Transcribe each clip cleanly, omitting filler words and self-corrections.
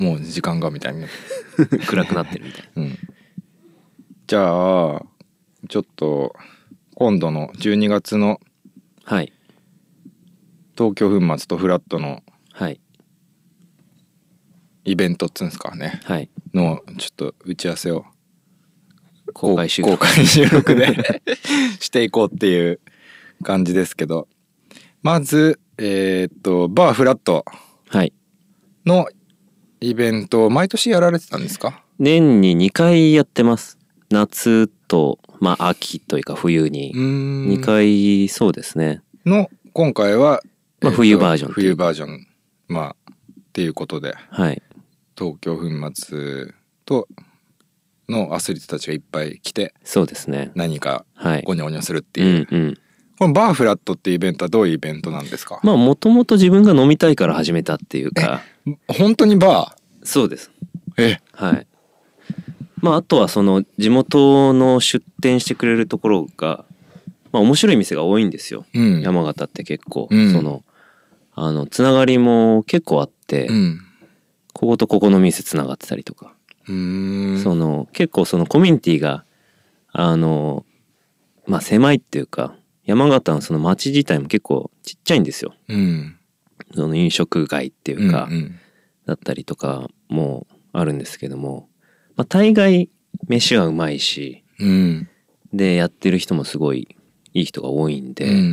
もう時間がみたいに暗くなってるみたいな。 じゃあちょっと今度の12月のはい東京粉末とフラットのはいイベントっつうんですかね、 はい、 のちょっと打ち合わせを公開収録でしていこうっていう感じですけど、まずバーフラットのイベントを毎年やられてたんですか？ 年に2回やってます。夏と、まあ秋というか冬に2回、そうですね。 の今回は、 冬バージョンまあっていうことで、 はい、 東京粉末とのアスリートたちがいっぱい来て、 そうですね、 何かはいゴニョゴニョするっていう、このバーフラットっていうイベントはどういうイベントなんですか？ まあもともと自分が飲みたいから始めたっていうか。 本当にバー？ そうです。 はい。 まああとはその地元の出店してくれるところが、まあ面白い店が多いんですよ。山形って結構、そのつながりも結構あって、こことここの店つながってたりとか、その結構そのコミュニティがまあ狭いっていうか、山形のその町自体も結構ちっちゃいんですよ。その飲食街っていうか、だったりとかもあるんですけども、まあ、大概飯はうまいし、でやってる人もすごいいい人が多いんで、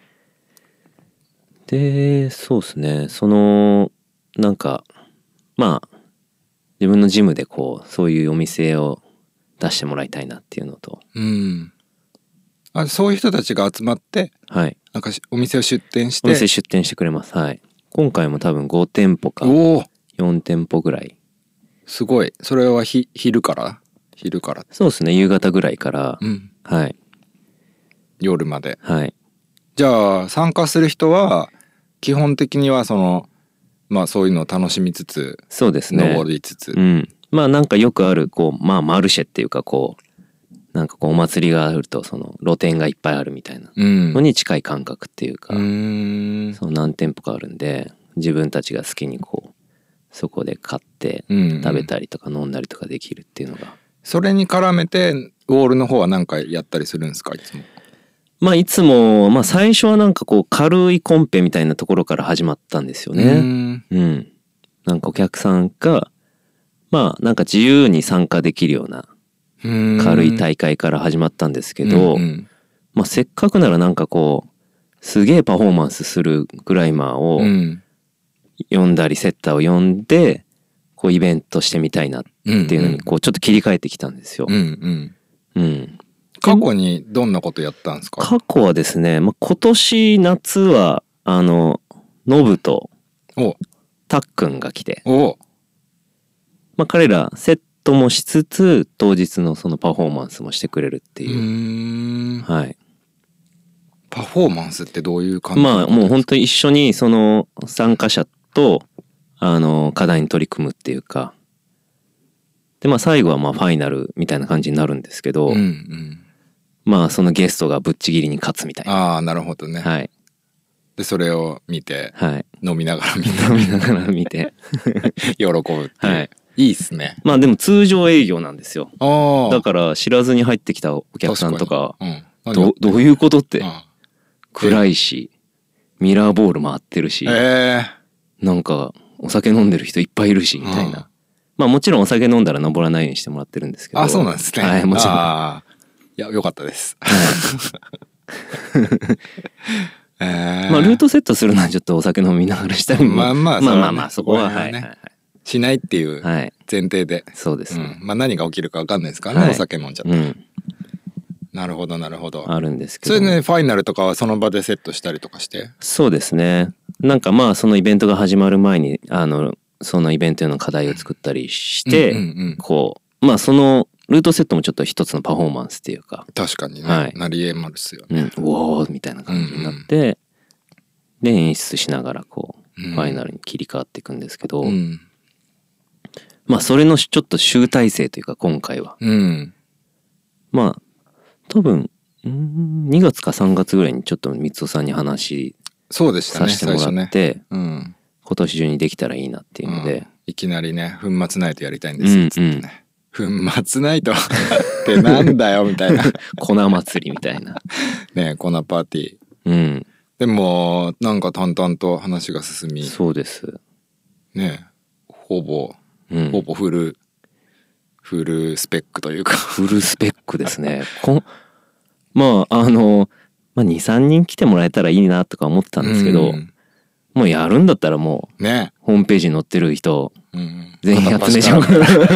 でそうですね、そのなんかまあ自分のジムでこうそういうお店を出してもらいたいなっていうのと、 そういう人たちが集まって、 はい、 なんかお店を出店して、 お店出店してくれます。はい、今回も多分5店舗か4店舗ぐらい。 すごい。それは昼からそうですね、夕方ぐらいから、はい、 夜まで。 はい。 じゃあ参加する人は基本的にはそのまあそういうのを楽しみつつ、 そうですね、 登りつつ、 まあなんかよくあるこう、まあマルシェっていうか、こうなんかこうお祭りがあるとその露店がいっぱいあるみたいなのに近い感覚っていうか、その何店舗かあるんで、自分たちが好きにこうそこで買って食べたりとか飲んだりとかできるっていうのが、 それに絡めてウォールの方は何かやったりするんですか？いつも。 まあいつも、まあ最初はなんかこう軽いコンペみたいなところから始まったんですよね。なんかお客さんがまあなんか自由に参加できるような軽い大会から始まったんですけど、まあせっかくならなんかこうすげえパフォーマンスするクライマーを呼んだりセッターを呼んでこうイベントしてみたいなっていうのにこうちょっと切り替えてきたんですよ。 過去にどんなことやったんですか？ 過去はですね、まあ、今年夏はノブとたっくんが来て、まあ、彼らセットもしつつ当日のそのパフォーマンスもしてくれるっていう。はい。 パフォーマンスってどういう感じなんですか？ まあもう本当に一緒にその参加者と課題に取り組むっていうか、でまあ最後はまあファイナルみたいな感じになるんですけど、まあそのゲストがぶっちぎりに勝つみたいな。 ああ、なるほどね。 はい。 でそれを見て、 はい、 飲みながら見て喜ぶっていう。はい。いいっすね。 まあでも通常営業なんですよ。だから知らずに入ってきたお客さんとか、どういうことって、暗いし、ミラーボール回ってるし、なんかお酒飲んでる人いっぱいいるしみたいな。まあもちろんお酒飲んだら登らないようにしてもらってるんですけど。 あ、そうなんですね。 はい、もちろん。 いや、よかったです。 まあルートセットするのはちょっとお酒飲みながらしたりも、まあそこはしないっていう前提で、 そうですね。 まあ何が起きるか分かんないですからね、お酒飲んじゃったら。なるほどなるほど。 あるんですけど。 それね、ファイナルとかはその場でセットしたりとかして。 そうですね。なんかまあそのイベントが始まる前にそのイベントへの課題を作ったりして、こうまあそのルートセットもちょっと一つのパフォーマンスっていうか。 確かにね。なり得ますよね。 うおーみたいな感じになって、で演出しながらこうファイナルに切り替わっていくんですけど、まあそれのちょっと集大成というか今回は、まあ多分2月か3月ぐらいにちょっと三尾さんに話させてもらって、 今年中にできたらいいなっていうので、 いきなりね粉末ナイトやりたいんですっつってね、粉末ナイトってなんだよみたいな粉祭りみたいなね、粉パーティー、でもなんか淡々と話が進み、 そうですね、ほぼフルスペックというかフルスペックですね。まあ2,3 人来てもらえたらいいなとか思ってたんですけど、もうやるんだったらもう、ね、ホームページに載ってる人、全員集めちゃう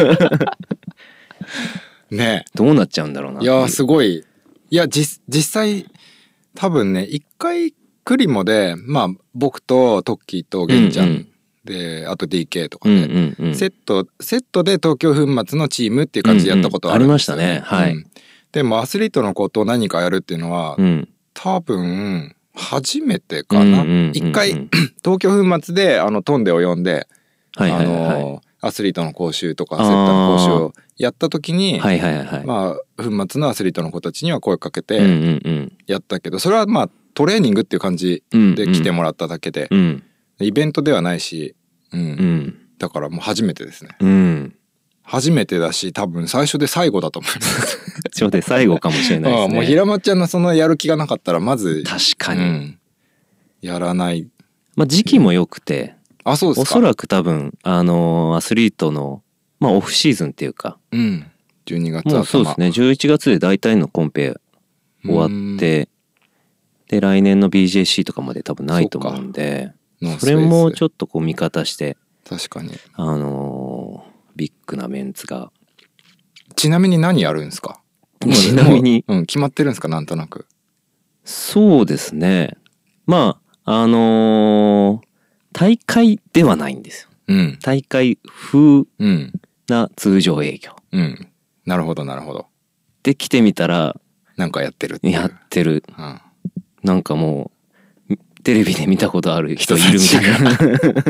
ね、どうなっちゃうんだろうな。 いやすごい、いや実際多分ね、一回クリモでまあ僕とトッキーとゲンちゃん、であと DK とかね、セットで東京粉末のチームっていう感じでやったことはあるんですよ、 ありましたね。はい、 でもアスリートの子と何かやるっていうのは、多分初めてかな。一回東京粉末でトンデを呼んで、アスリートの講習とかセッターの講習をやった時に、まあ粉末のアスリートの子たちには声かけてやったけど、それはまあトレーニングっていう感じで来てもらっただけで、イベントではないし、だからもう初めてですね。初めてだし、多分最初で最後だと思います。 最初で最後かもしれないですね。 もう平松ちゃんのそのやる気がなかったらまず確かに、 やらない。 まあ時期も良くて、 そうですか。 おそらく多分アスリートのまあオフシーズンっていうか、 12月頭。 もうそうですね。11月で大体のコンペ終わって、で来年の BJC とかまで多分ないと思うんで、それもちょっとこう味方して、 確かにビッグなメンツが。 ちなみに何やるんですか？ ちなみに、 決まってるんですか？なんとなく。 そうですね。まあ大会ではないんですよ。大会風な通常営業。 なるほどなるほど。 で来てみたらなんかやってる。 なんかもうテレビで見たことある人いるみたいな。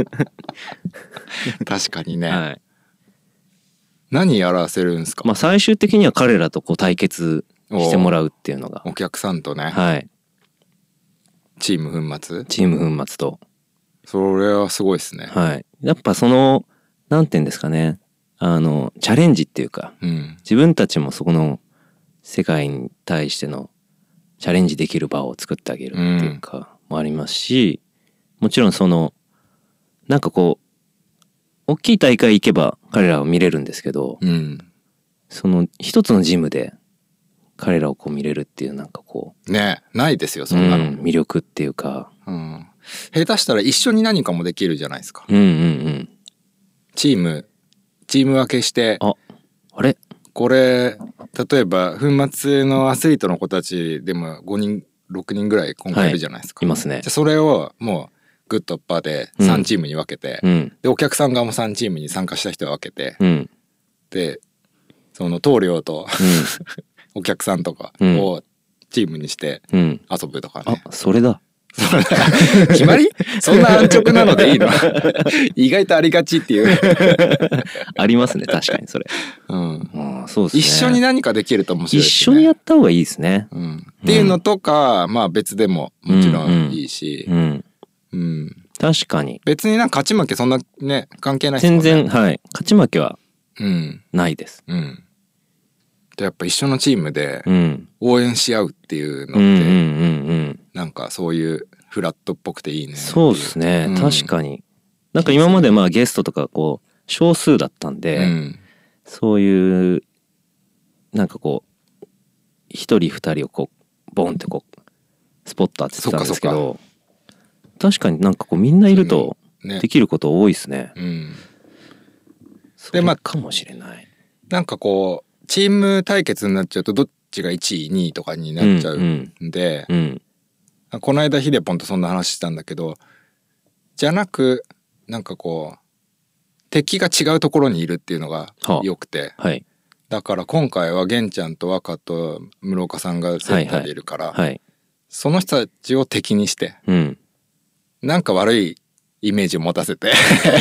確かにね。何やらせるんですか？ まあ最終的には彼らとこう対決してもらうっていうのが。 お客さんとね。チーム粉末と。それはすごいですね。 やっぱなんていうんですかね。チャレンジっていうか、自分たちもそこの世界に対してのチャレンジできる場を作ってあげるっていうかもありますし、もちろんなんかこう大きい大会行けば彼らを見れるんですけど、一つのジムで彼らをこう見れるっていうなんかこうね、ないですよそんなの、 魅力っていうか、 下手したら一緒に何かもできるじゃないですか。チーム分けして、 あれこれ例えば粉末のアスリートの子たちでも5人6人ぐらい今回いるじゃないですか。 いますね。 じゃそれをもうグッドッパーで3チームに分けて、でお客さん側も3チームに参加した人は分けて、でその棟梁と、お客さんとかをチームにして遊ぶとかね。 それだ。 決まり？そんな安直なのでいいの？意外とありがちっていう。 ありますね、確かにそれ。そうですね。 一緒に何かできると面白いですね。 一緒にやった方がいいですね。 っていうのとか、まあ別でももちろんいいし。 確かに。 別になんか勝ち負けそんなね、関係ないですもんね。 全然、勝ち負けはないです。 やっぱ一緒のチームで応援し合うっていうのって、なんかそういうフラットっぽくていいね。 そうですね、確かに。なんか今までまあゲストとかこう少数だったんで、そういうなんかこう一人二人をこうボンってこうスポット当ててたんですけど、確かになんかこうみんないるとできること多いですね。それかもしれない。 なんかこうチーム対決になっちゃうとどっちが1位2位とかになっちゃうんで、この間ヒデポンとそんな話したんだけど、じゃなくなんかこう敵が違うところにいるっていうのが良くて、だから今回は玄ちゃんと若と室岡さんがセンターでいるから、その人たちを敵にして、なんか悪いイメージを持たせて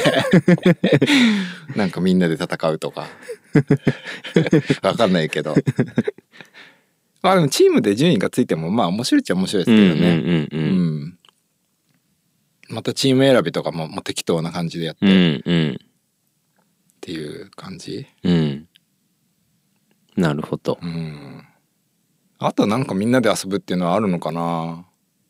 なんかみんなで戦うとかわかんないけどまあでもチームで順位がついてもまあ面白いっちゃ面白いですけどね。 またチーム選びとかも適当な感じでやって、っていう感じ。 なるほど。 あとなんかみんなで遊ぶっていうのはあるのかな。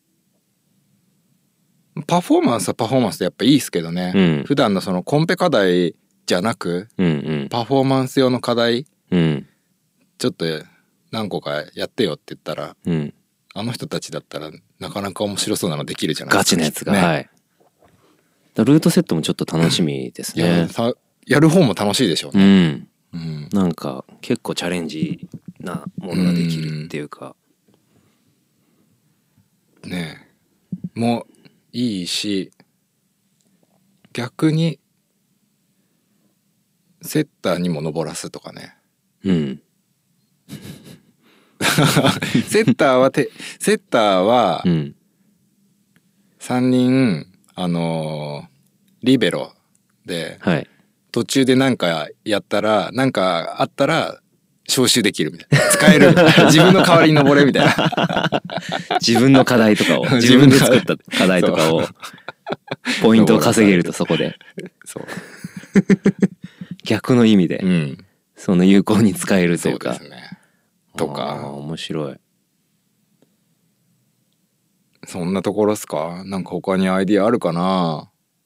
パフォーマンスはパフォーマンスでやっぱいいですけどね、普段のそのコンペ課題じゃなく、パフォーマンス用の課題、ちょっと何個かやってよって言ったら、あの人たちだったらなかなか面白そうなのできるじゃないですか。 ガチなやつが、はい。ルートセットもちょっと楽しみですね。 やる方も楽しいでしょうね。 なんか結構チャレンジなものができるっていうか。 ねえ。もういいし、逆にセッターにも登らすとかね。セッターは3人リベロで、途中でなんかやったらなんかあったら招集できるみたいな、使えるみたいな、自分の代わりに登れみたいな自分の課題とかを自分で作った課題とかをポイントを稼げると、そこでそう逆の意味で、その有効に使えるというか。 そうですね。とか面白い。 そんなところっすか。なんか他にアイディアあるかな。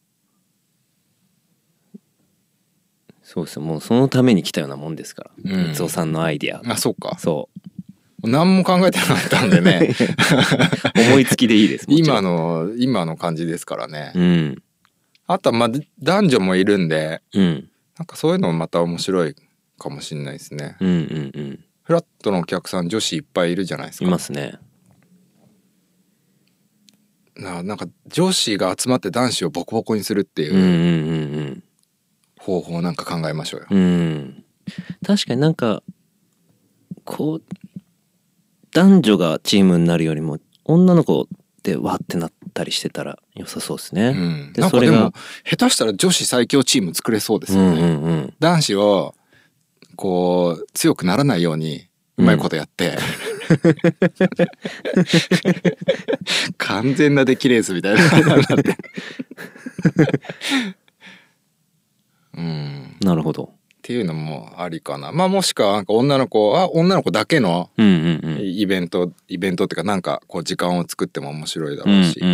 そうですよ、もうそのために来たようなもんですから、三尾さんのアイディア。 あ、そうか。 そう何も考えてなかったんでね思いつきでいいです。 今の感じですからね。あとはまあ男女もいるんで、なんかそういうのもまた面白いかもしれないですね。フラットのお客さん女子いっぱいいるじゃないですか。 いますね。 なんか女子が集まって男子をボコボコにするっていう方法なんか考えましょうよ。 確かになんかこう男女がチームになるよりも女の子でわってなったりしてたら良さそうですね。 なんかでも下手したら女子最強チーム作れそうですよね。男子をこう強くならないようにうまいことやって、完全な出来レースみたいななるほどっていうのもありかな。まあもしくはなんか女の子だけのイベントっていうか、なんかこう時間を作っても面白いだろうし。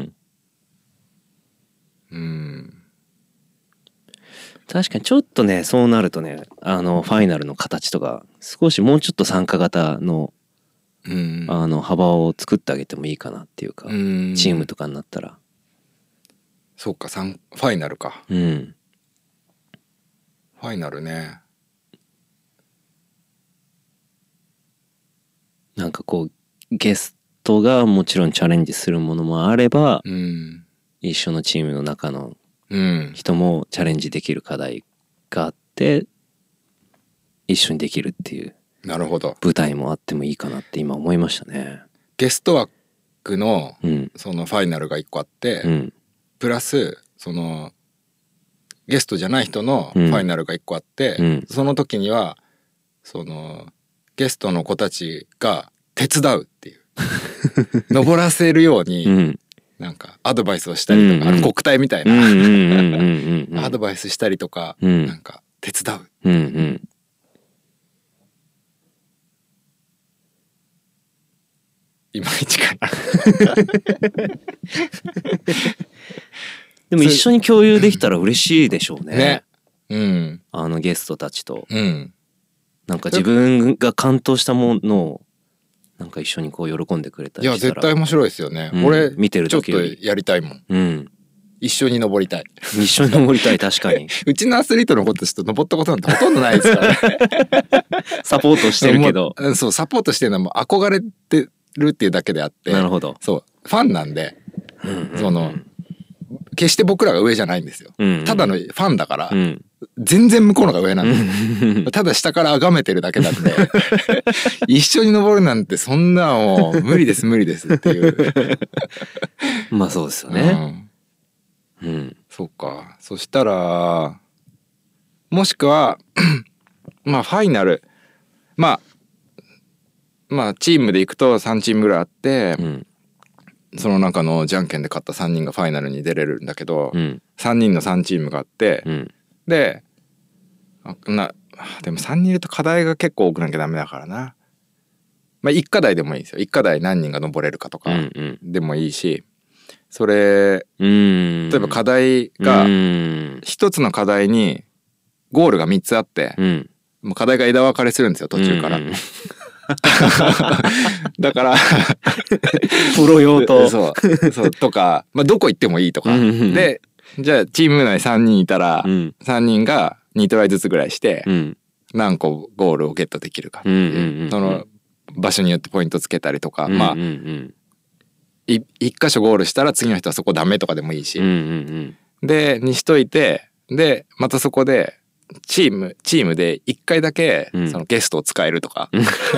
確かにちょっとね、そうなるとね、ファイナルの形とか少しもうちょっと参加型の幅を作ってあげてもいいかなっていうか、チームとかになったら。 そうか、ファイナルか。ファイナルね。 なんかこうゲストがもちろんチャレンジするものもあれば、一緒のチームの中の人もチャレンジできる課題があって一緒にできるっていう、 なるほど、 舞台もあってもいいかなって今思いましたね。 ゲスト枠のそのファイナルが1個あって、プラスそのゲストじゃない人のファイナルが1個あって、その時にはそのゲストの子たちが手伝うっていう登らせるようになんかアドバイスをしたりとか、国体みたいなアドバイスしたりとか、なんか手伝う、いまいちかなでも一緒に共有できたら嬉しいでしょうね。ゲストたちと、なんか自分が完登したものをなんか一緒にこう喜んでくれたりしたら。 いや絶対面白いですよね。俺見てるだけよりちょっとやりたいもん。一緒に登りたい。 一緒に登りたい、確かに。 うちのアスリートの子たちと登ったことなんてほとんどないですからね。 サポートしてるけど。 そう、サポートしてるのはもう憧れてるっていうだけであって。 なるほど。 そう、ファンなんで、その決して僕らが上じゃないんですよ。ただのファンだから、全然向こうのが上なんで、ただ下から崇めてるだけなんで、一緒に登るなんてそんなもう無理です無理ですっていう。 まあそうですよね。 そうか。そしたらもしくはまあファイナル、まあチームで行くと3チームぐらいあって、 その中のじゃんけんで勝った3人がファイナルに出れるんだけど、3人の3チームがあって、ででも3人いると課題が結構多くなきゃダメだからな。まあ1課題でもいいですよ。1課題何人が登れるかとかでもいいし、それ例えば課題が1つの課題にゴールが3つあって、もう課題が枝分かれするんですよ途中から。だからプロ用とそうとか、まあどこ行ってもいいとかで、じゃあチーム内3人いたら3人が2トライずつぐらいして何個ゴールをゲットできるかっていう、その場所によってポイントつけたりとか、まあ一箇所ゴールしたら次の人はそこダメとかでもいいし、でにしといて、でまたそこでチームで1回だけそのゲストを使えるとか、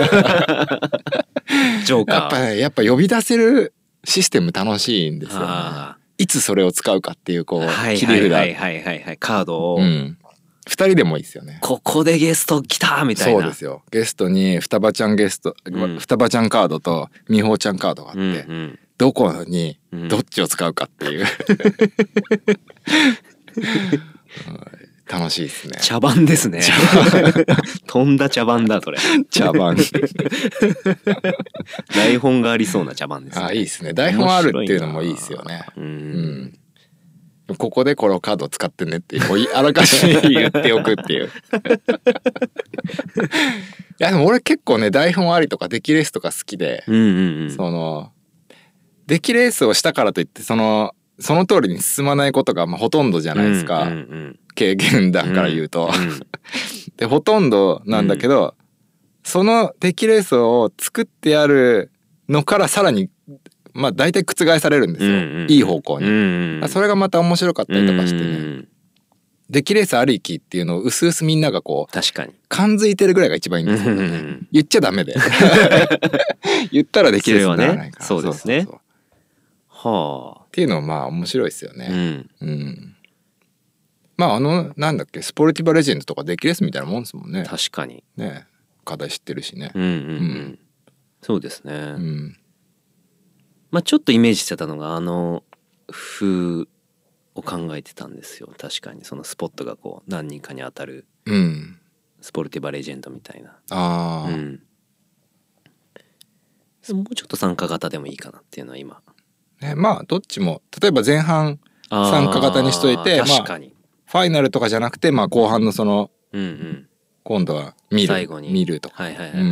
ジョーカーやっぱ呼び出せるシステム楽しいんですよね。いつそれを使うかっていうこう切り札カードを、 2人でもいいですよね。 ここでゲスト来たみたいな。 そうですよ。ゲストに双葉ちゃん双葉ちゃんカードと美穂ちゃんカードがあって、どこにどっちを使うかっていう楽しいですね。 茶番ですね。飛んだ茶番だそれ。 茶番。 台本がありそうな茶番ですね。 いいですね。台本あるっていうのもいいですよね。ここでこのカードを使ってねってあらかじめ言っておくっていう。いやでも俺結構ね台本ありとかデッキレースとか好きで、そのデッキレースをしたからといってその通りに進まないことがまあほとんどじゃないですか。経験談から言うと。でほとんどなんだけど、そのデッキレースを作ってあるのからさらにまあ大体覆されるんですよ、いい方向に。それがまた面白かったりとかしてね、デッキレースありきっていうのをうすうすみんながこう確かに感づいてるぐらいが一番いいんですよね。言っちゃダメで言ったらデッキレースにならないから。 そうですね。はあ。 っていうのはまあ面白いですよね。まあなんだっけスポルティバレジェンドとかデッキレースみたいなもんですもんね。 確かにね、課題知ってるしね。 そうですね。まあちょっとイメージしてたのが風を考えてたんですよ。確かにそのスポットがこう何人かに当たるスポルティバレジェンドみたいな。もうちょっと参加型でもいいかなっていうのは今。 まあどっちも例えば前半参加型にしといて、 確かにファイナルとかじゃなくて、まあ後半のその今度は最後に見るとか。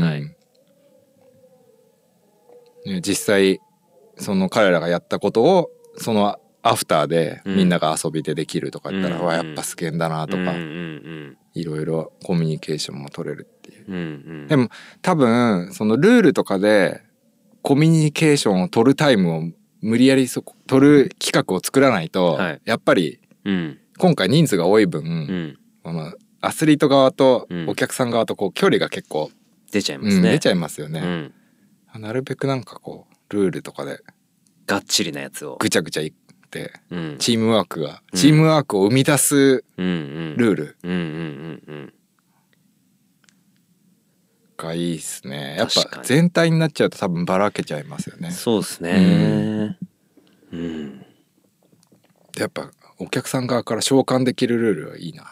実際その彼らがやったことをそのアフターでみんなが遊びでできるとか言ったら、わやっぱすげえんだなとか、いろいろコミュニケーションも取れるっていう。でも多分そのルールとかでコミュニケーションを取るタイムを無理やり取る企画を作らないと、やっぱり今回人数が多い分、このアスリート側とお客さん側とこう距離が結構出ちゃいますね。 出ちゃいますよね。なるべくなんかこうルールとかでがっちりなやつをぐちゃぐちゃいって、チームワークを生み出すルールがいいですね。やっぱ全体になっちゃうと多分ばらけちゃいますよね。 そうですね。 やっぱお客さん側から召喚できるルールはいいな。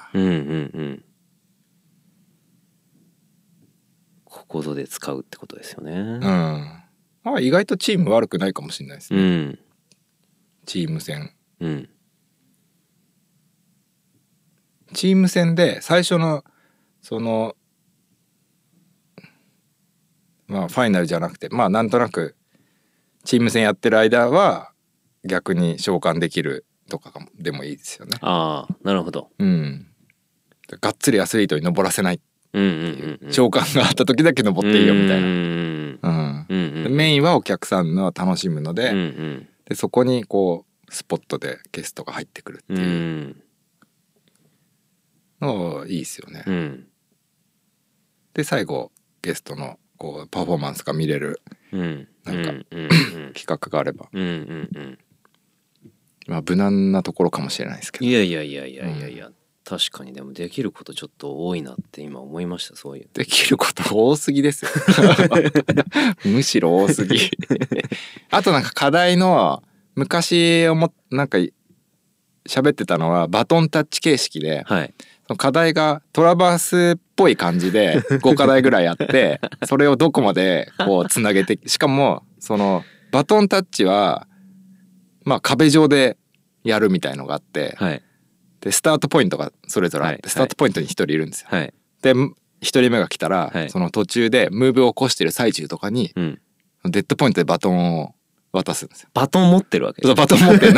ここぞで使うってことですよね。 まあ意外とチーム悪くないかもしれないですね。チーム戦。チーム戦で最初のそのまあファイナルじゃなくて、まあなんとなくチーム戦やってる間は逆に召喚できるとかでもいいですよね。 ああ、なるほど。 がっつりアスリートに登らせないっていう召喚があった時だけ登っていいよみたいな。メインはお客さんの楽しむので、でそこにこうスポットでゲストが入ってくるっていうのいいですよね。で最後ゲストのこうパフォーマンスが見れるなんか企画があれば、まあ無難なところかもしれないですけど。 いや、 確かにでもできることちょっと多いなって今思いました。そういうできること多すぎですよむしろ多すぎあとなんか課題の昔なんか喋ってたのはバトンタッチ形式で、はい、その課題がトラバースっぽい感じで5課題ぐらいあってそれをどこまでこうつなげて、しかもそのバトンタッチはまあ壁上でやるみたいのがあって、はい、でスタートポイントがそれぞれあって、はい、スタートポイントに1人いるんですよ、はい、で1人目が来たら、はい、その途中でムーブを起こしてる最中とかに、うん、デッドポイントでバトンを渡すんですよ。 バトン持ってるわけ。 そう、バトン持ってる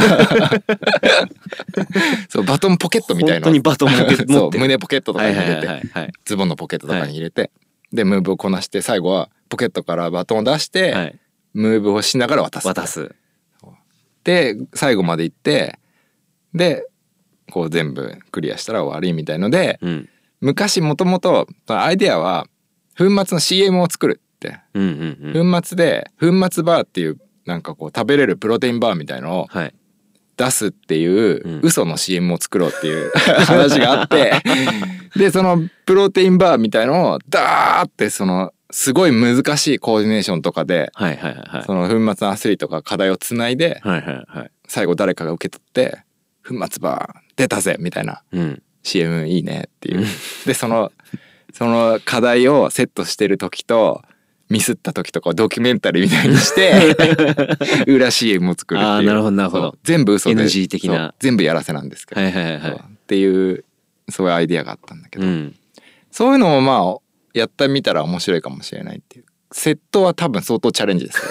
そうバトンポケットみたいな、 本当にバトン持ってるそう胸ポケットとかに入れて、はいはいはいはい、ズボンのポケットとかに入れて、はい、でムーブをこなして最後はポケットからバトンを出して、はい、ムーブをしながら渡すで最後まで行ってでこう全部クリアしたら終わりみたいので、うん、昔もともとアイデアは粉末の CM を作るって、うんうんうん、粉末で粉末バーっていうなんかこう食べれるプロテインバーみたいのを出すっていう嘘の CM を作ろうっていう話があってでそのプロテインバーみたいのをダーってそのすごい難しいコーディネーションとかでその粉末のアスリートが課題をつないで最後誰かが受け取って粉末バー出たぜみたいな CM いいねっていうでその課題をセットしてる時とミスった時とかをドキュメンタリーみたいにして裏 CM を作るっていう。 あ、なるほどなるほど。 全部嘘で NG 的な全部やらせなんですけど、はいはいはい、っていうそういうアイディアがあったんだけど、うん、そういうのもまあやってみたら面白いかもしれないっていう。セットは多分相当チャレンジです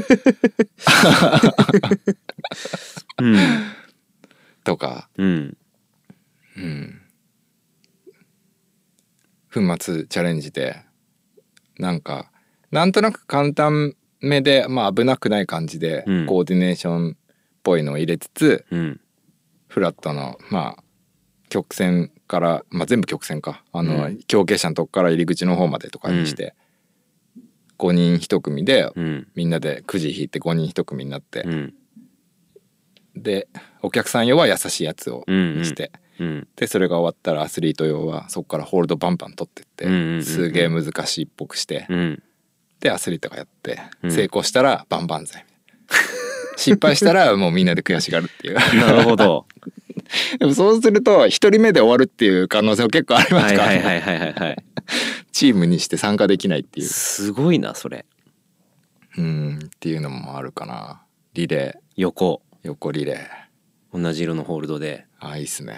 よね、うん、とか、うんうん、粉末チャレンジでなんとなく簡単めで、まあ危なくない感じで、コーディネーションっぽいのを入れつつ、うん、フラットの、まあ、曲線から、まあ全部曲線か、強傾斜のとこから入り口の方までとかにして、5人1組で、みんなでくじ引いて5人1組になって、で、お客さん用は優しいやつをして、で、それが終わったらアスリート用はそこからホールドバンバン取ってって、すげえ難しいっぽくして、でアスリートがやって成功したら万々歳、失敗したらもうみんなで悔しがるっていうなるほどでもそうすると一人目で終わるっていう可能性は結構ありますからね。チームにして参加できないっていう。 すごいなそれ。 っていうのもあるかな。リレー横リレー同じ色のホールドで。 いいっすね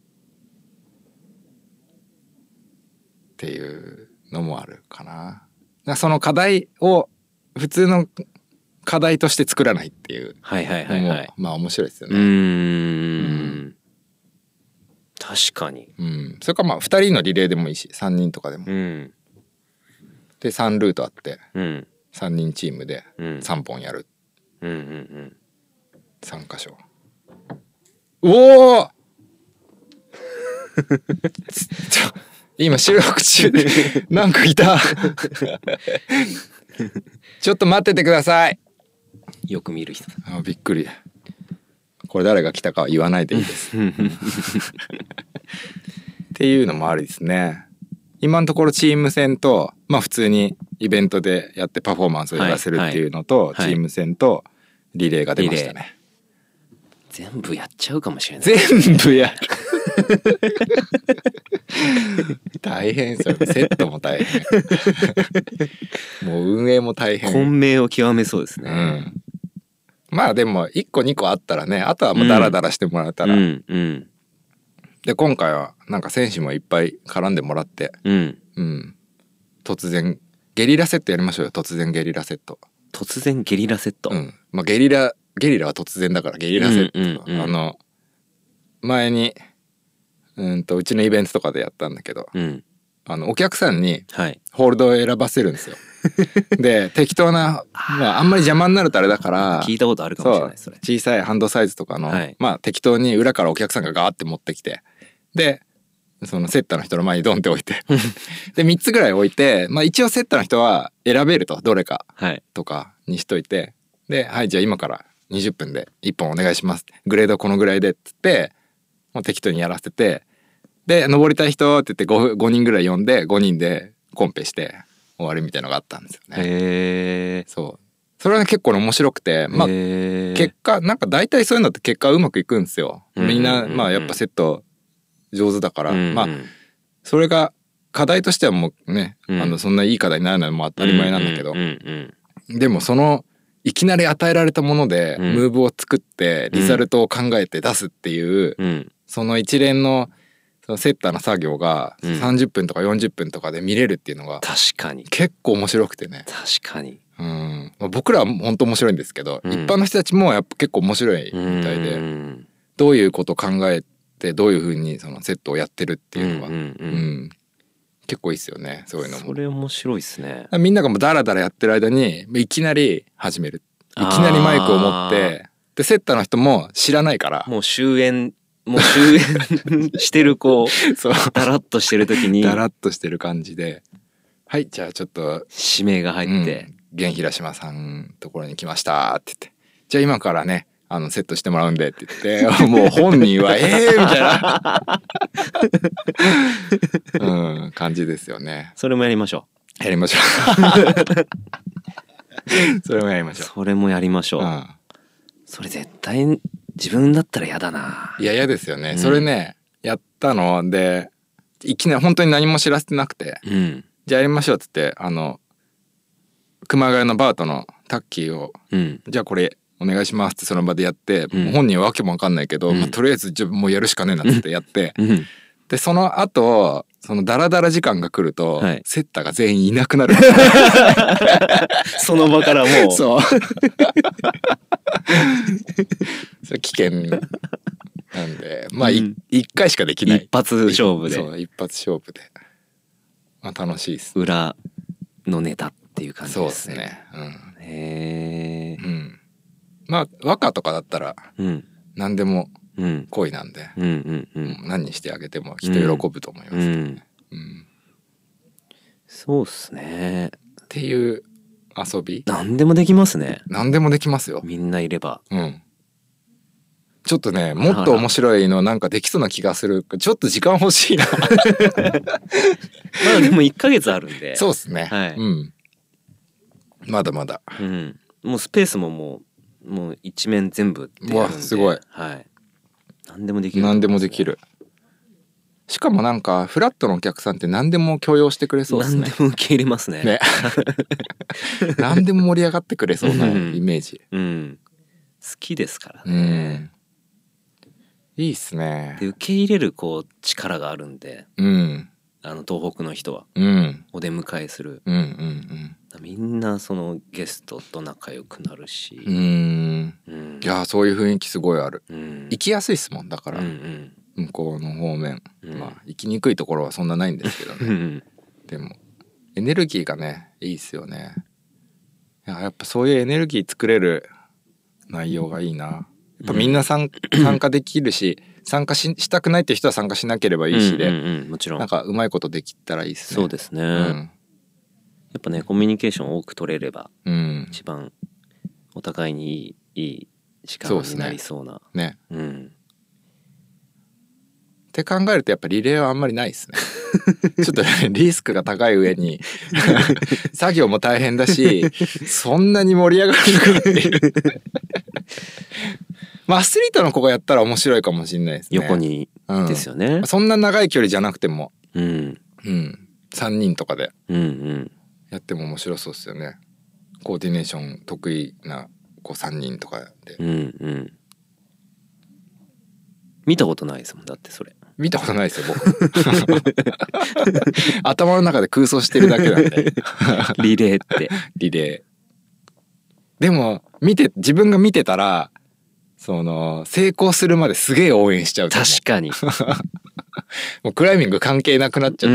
っていうのもあるかな。その課題を普通の課題として作らないっていうのもまあ面白いですよね。 確かに。 それからまあ2人のリレーでもいいし3人とかでも。で3ルートあって、3人チームで3本やる。3箇所。おお今収録中でなんかいたちょっと待っててください。 よく見る人。 びっくり。これ誰が来たかは言わないでいいですっていうのもありですね。今のところチーム戦とまあ普通にイベントでやってパフォーマンスをやらせるっていうのと、チーム戦とリレーが出ましたね。 全部やっちゃうかもしれない。 全部やる大変それ。セットも大変もう運営も大変。 混迷を極めそうですね。 まあでも1個2個あったらね、あとはもうダラダラしてもらえたら、で今回はなんか選手もいっぱい絡んでもらって、突然ゲリラセットやりましょうよ。突然ゲリラセット。 突然ゲリラセット。 まあゲリラは突然だからゲリラセット。前にうちのイベントとかでやったんだけど、お客さんにホールドを選ばせるんですよ。で適当な、まあ、あんまり邪魔になるとあれだから聞いたことあるかもしれない。それ小さいハンドサイズとかの、まあ適当に裏からお客さんがガーって持ってきて、でそのセッターの人の前にドンって置いてで3つぐらい置いて、まあ、一応セッターの人は選べると、どれかとかにしといて、ではいじゃあ今から20分で1本お願いします、グレードこのぐらいでっつってもう適当にやらせて、 で登りたい人って言って 5人ぐらい呼んで5人でコンペして終わりみたいなのがあったんですよね。 へー。 そうそれはね結構面白くて、まあ結果なんか大体そういうのって結果うまくいくんですよ。みんなまあやっぱセット上手だから、まあそれが課題としてはもうね、そんないい課題にならないのも当たり前なんだけど、でもそのいきなり与えられたものでムーブを作ってリザルトを考えて出すっていう、その一連のそのセッターの作業が30分とか40分とかで見れるっていうのが確かに結構面白くてね。 確かに。 僕らは本当面白いんですけど、一般の人たちもやっぱ結構面白いみたいで、どういうことを考えてどういうふうにそのセットをやってるっていうのが、結構いいですよね。そういうのもそれ面白いですね。 みんながもうダラダラやってる間にいきなり始める、いきなりマイクを持ってでセッターの人も知らないからもう終演してるこうそうダラッとしてる時にダラッとしてる感じで、はいじゃあちょっと指名が入って、 源平島さんところに来ましたって言って、じゃあ今からねセットしてもらうんでって言ってもう本人はみたいな感じですよね。 それもやりましょう。やりましょう。それもやりましょう。 それもやりましょう。それ絶対自分だったら嫌だな。 いや嫌ですよね。それねやったのでいきなり本当に何も知らせてなくて、じゃあやりましょうっつって熊谷のバートのタッキーを、じゃあこれお願いしますってその場でやって、もう本人はわけもわかんないけど、とりあえずもうやるしかねえなってやって、でその後そのダラダラ時間が来ると、セッターが全員いなくなるその場からもうそうそれ危険なんでまあ一回しかできない、 一発勝負で、 そう一発勝負で、まあ楽しいです。 裏のネタっていう感じですね。 そうですね。 へえ。 まあ和歌とかだったら何でも恋なんで、何にしてあげても人喜ぶと思いますけどね。 そうっすね。 っていう遊び。 何でもできますね。 何でもできますよ。 みんないれば。 ちょっとねもっと面白いのなんかできそうな気がする。ちょっと時間欲しいな。まだでも1ヶ月あるんで。 そうですね。まだまだ。 もうスペースももう一面全部ってやるんで。 すごい。 何でもできる。 何でもできる。しかもなんかフラットのお客さんって何でも許容してくれそうですね。 何でも受け入れますね。 何でも盛り上がってくれそうなイメージ。 好きですからね。 いいっすね。 で受け入れるこう力があるんで、東北の人はお出迎えする。みんなそのゲストと仲良くなるし。いやそういう雰囲気すごいある。行きやすいっすもんだから。向こうの方面、まあ行きにくいところはそんなないんですけどね。でもエネルギーがねいいっすよね。やっぱそういうエネルギー作れる内容がいいな。やっぱみんな参加できるし、参加したくないっていう人は参加しなければいいしで、 もちろんなんかうまいことできたらいいですね。 そうですね。やっぱねコミュニケーション多く取れれば、一番お互いにいい時間になりそうな。 ね。って考えるとやっぱリレーはあんまりないですね。ちょっとリスクが高い上に作業も大変だし、そんなに盛り上がるのかっていうまあアスリートの子がやったら面白いかもしれないですね。 横にですよね。 そんな長い距離じゃなくても、3人とかでやっても面白そうですよね。コーディネーション得意な子3人とかで。 見たことないですもんだってそれ。 見たことないですよ僕。頭の中で空想してるだけなんで。 リレーってリレー。でも自分が見てたらその成功するまですげえ応援しちゃうと思う。 確かに。 もうクライミング関係なくなっちゃって、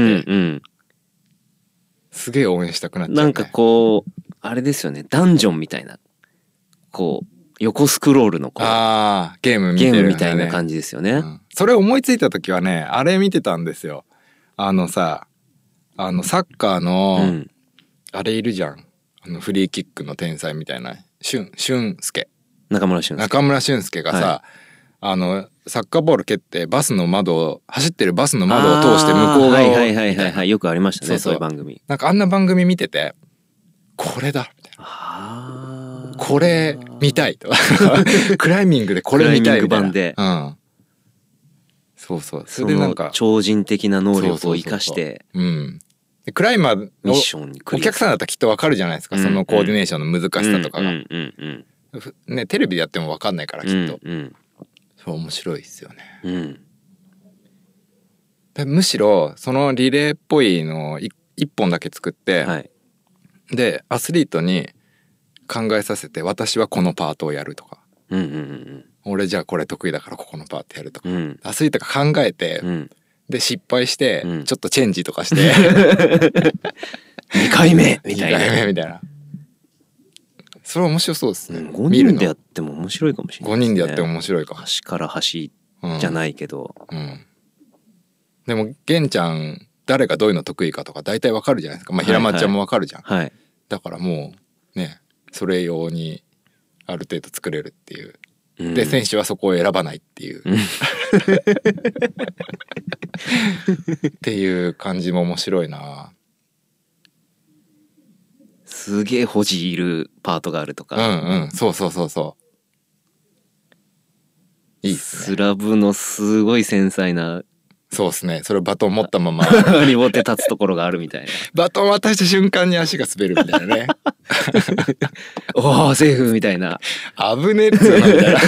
すげえ応援したくなっちゃう、ね。 なんかこうあれですよね、ダンジョンみたいなこう横スクロールのこうゲーム見てる、ね、 ゲームみたいな感じですよね。 それ思いついた時はねあれ見てたんですよ。サッカーの、あれいるじゃん、フリーキックの天才みたいな俊介、中村俊輔がさ、 サッカーボール蹴ってバスの窓を走ってるバスの窓を通して向こう側をはいよくありましたね、そういう番組。 なんかあんな番組見ててこれだみたいな、これ見たいとクライミングでこれ見たいみたいな、 で、 そうそう、それでなんか超人的な能力を生かして、 クライマーのミッションにお客さんだったらきっとわかるじゃないですか、そのコーディネーションの難しさとかがね、テレビでやってもわかんないからきっと、そう面白いですよね。むしろそのリレーっぽいのを一本だけ作って、でアスリートに考えさせて、私はこのパートをやるとか、俺じゃあこれ得意だからここのパートやるとか、アスリートが考えて、で失敗して、ちょっとチェンジとかして 2回目みたいな、 2回目みたいな、それ面白そうですね。 5人でやっても面白いかもしれないですね。 5人でやっても面白いかも。 端から端じゃないけど、 でも玄ちゃん誰がどういうの得意かとか大体わかるじゃないですか。まあ平松ちゃんもわかるじゃん、だからもうね、それ用にある程度作れるっていう、で選手はそこを選ばないっていうっていう感じも面白いな。 すげえ保持いるパートがあるとか、 そういいっすね。 スラブのすごい繊細な、 そうですね、それをバトン持ったままリボテ立つところがあるみたいなバトン渡した瞬間に足が滑るみたいなねおおセーフみたいな、 危ねえっつうのみたいな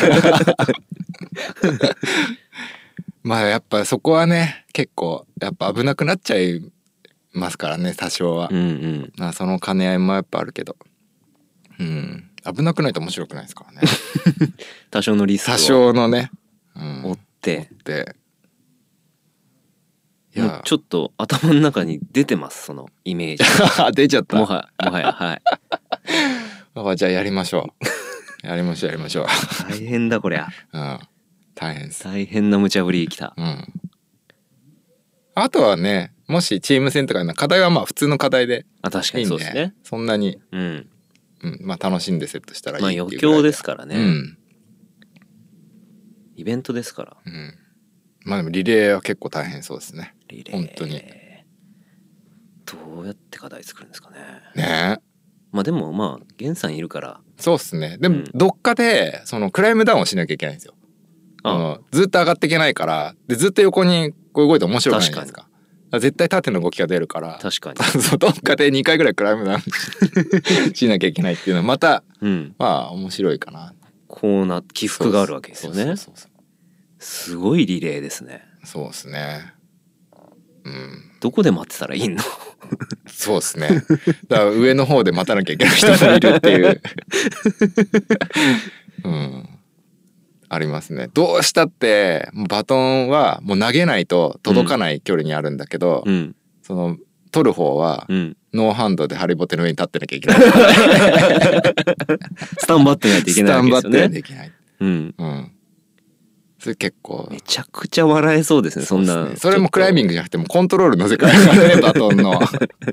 まあやっぱそこはね結構やっぱ危なくなっちゃいますからね、多少は。まあその兼ね合いもやっぱあるけど、危なくないと面白くないですからね多少のリスクを多少のね、 追っていやちょっと頭の中に出てます、そのイメージ出ちゃった。 もはやじゃあやりましょうやりましょう大変だこりゃ。 大変です。 大変な無茶ぶりきた。 あとはね、もしチーム戦とかの課題はまあ普通の課題でいいんで、 確かにそうですね。 そんなに、まあ楽しんでセットしたらいいっていうぐらいで。 まあ余興ですからね。イベントですから。 まあでもリレーは結構大変そうですね。 リレー本当に。 どうやって課題作るんですかね。 ねえ。 まあでもまあ源さんいるから。 そうっすね。でもどっかでそのクライムダウンをしなきゃいけないんですよ。ずっと上がっていけないから、でずっと横にこう動いて面白くないじゃないですか。絶対縦の動きが出るから。 確かに。 どっかで2回ぐらいクライムダウンしなきゃいけないっていうのはまた、まあ面白いかな。 こうな起伏があるわけですよね。すごいリレーですね。 そうですね。 どこで待ってたらいいのそうですね。だから上の方で待たなきゃいけない人もいるっていうありますね。どうしたってバトンはもう投げないと届かない距離にあるんだけど、その取る方はノーハンドでハリボテの上に立ってなきゃいけない。 スタンバってないといけないわけですよね。 スタンバってないといけない。それ結構めちゃくちゃ笑えそうですね。そんなそれもクライミングじゃなくてもコントロールの世界だからねバトンの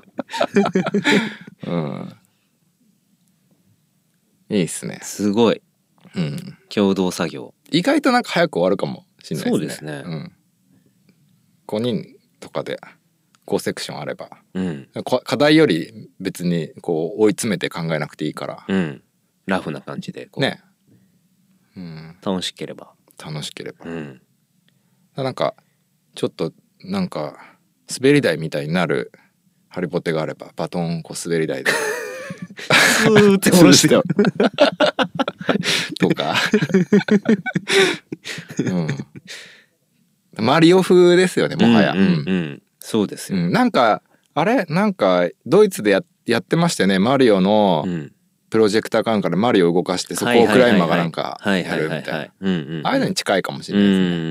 いいっすね。 すごい。共同作業。 意外となんか早く終わるかもしれないですね。 そうですね。 5人とかで5セクションあれば、課題より別にこう追い詰めて考えなくていいから、 ラフな感じでね、 楽しければ。 なんかちょっとなんか滑り台みたいになるハリボテがあればバトンこう滑り台でスーって下ろしてとかマリオ風ですよね、もはや。 そうですよ。 なんかあれなんかドイツでやってましたよね、マリオのプロジェクターかなんかでマリオを動かしてそこをクライマーがなんかやるみたいな、ああいうのに近いかもしれない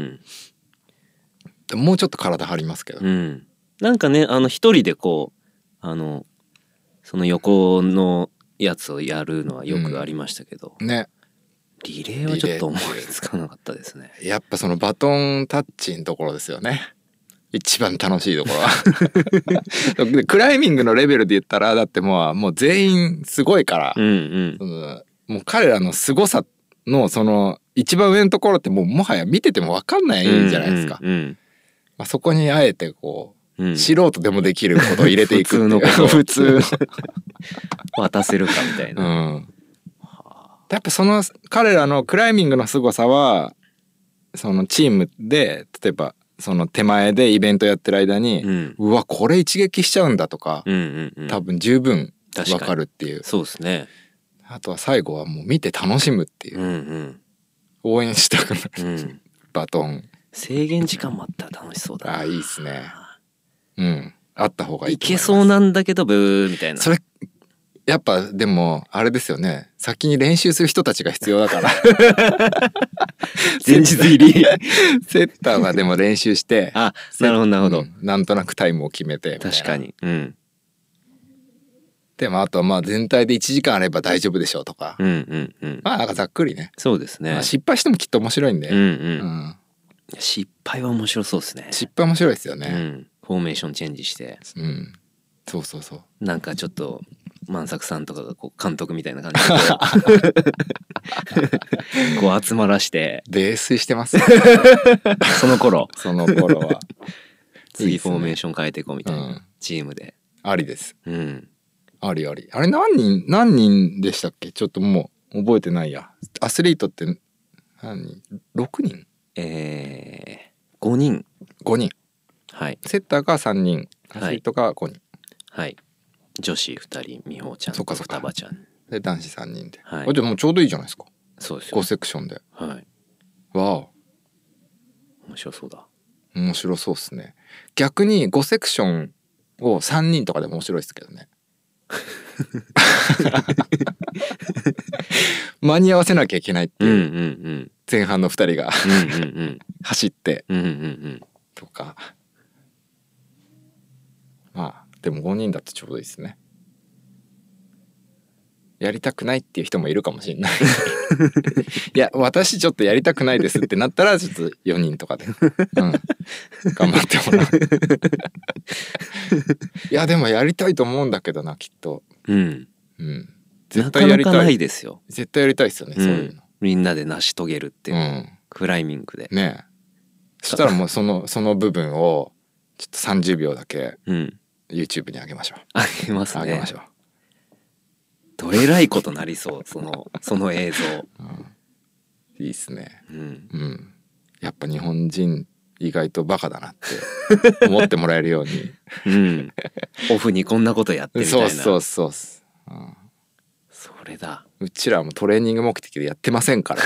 ですね。もうちょっと体張りますけど、 なんかね、一人でこうその横のやつをやるのはよくありましたけど、 ね、 リレーはちょっと思いつかなかったですね。 やっぱそのバトンタッチのところですよね、一番楽しいところはクライミングのレベルで言ったらだってもう全員すごいから、もう彼らの凄さのその一番上のところってもうもはや見てても分かんないじゃないですか。まあ、そこにあえてこう、素人でもできることを入れていくっていう。 普通の渡せるかみたいな。 やっぱその彼らのクライミングの凄さはそのチームで例えばその手前でイベントやってる間に、うわこれ一撃しちゃうんだとか、多分十分分かるっていう。 そうですね。 あとは最後はもう見て楽しむっていう、応援したくなる、バトン。 制限時間もあったら楽しそうだな。 いいっすね。あった方がいいと思います。いけそうなんだけどブーみたいな。 それやっぱでもあれですよね、先に練習する人たちが必要だから前日入りセッターはでも練習して、 なるほどなるほど、 なんとなくタイムを決めてみたいな。 確かに。 でもあとはまあ全体で1時間あれば大丈夫でしょうとか、まあなんかざっくりね。 そうですね。 まあ、失敗してもきっと面白いんで、 失敗は面白そうですね。 失敗面白いですよね。 フォーメーションチェンジして、 そうそうそう。 なんかちょっと万作さんとかがこう監督みたいな感じでこう集まらして泥酔してますその頃は次フォーメーション変えていこうみたいな、チームでありです。ありあり。あれ何人でしたっけ？ちょっともう覚えてないや。アスリートって何人？6人 ？5人。 5人。 はい。 セッターが3人、アスリートが5人。 はい。女子2人、美穂ちゃんと双葉ちゃんで男子3人で、 はい、 じゃあもうちょうどいいじゃないですか。 そうですよ。 5セクションで。 はい。 わあ、 面白そうだ。 面白そうっすね。逆に5セクションを3人とかでも面白いですけどね間に合わせなきゃいけないっていう、前半の2人が走ってとか。まあでも5人だとちょうどいいですね。やりたくないっていう人もいるかもしれないいや私ちょっとやりたくないですってなったらちょっと4人とかで、頑張ってもらういやでもやりたいと思うんだけどな、きっと。 絶対やりたい。なかなかないですよ。 絶対やりたいですよね、そういうの。 みんなで成し遂げるっていう、クライミングでね。そしたらもうその部分をちょっと30秒だけ、YouTube に上げましょう。 上げますね。 上げましょう。 どえらいことなりそう、その映像。 いいっすね。やっぱ日本人意外とバカだなって思ってもらえるように、 オフにこんなことやってみたいな。 そう。それだ。 うちらはもうトレーニング目的でやってませんから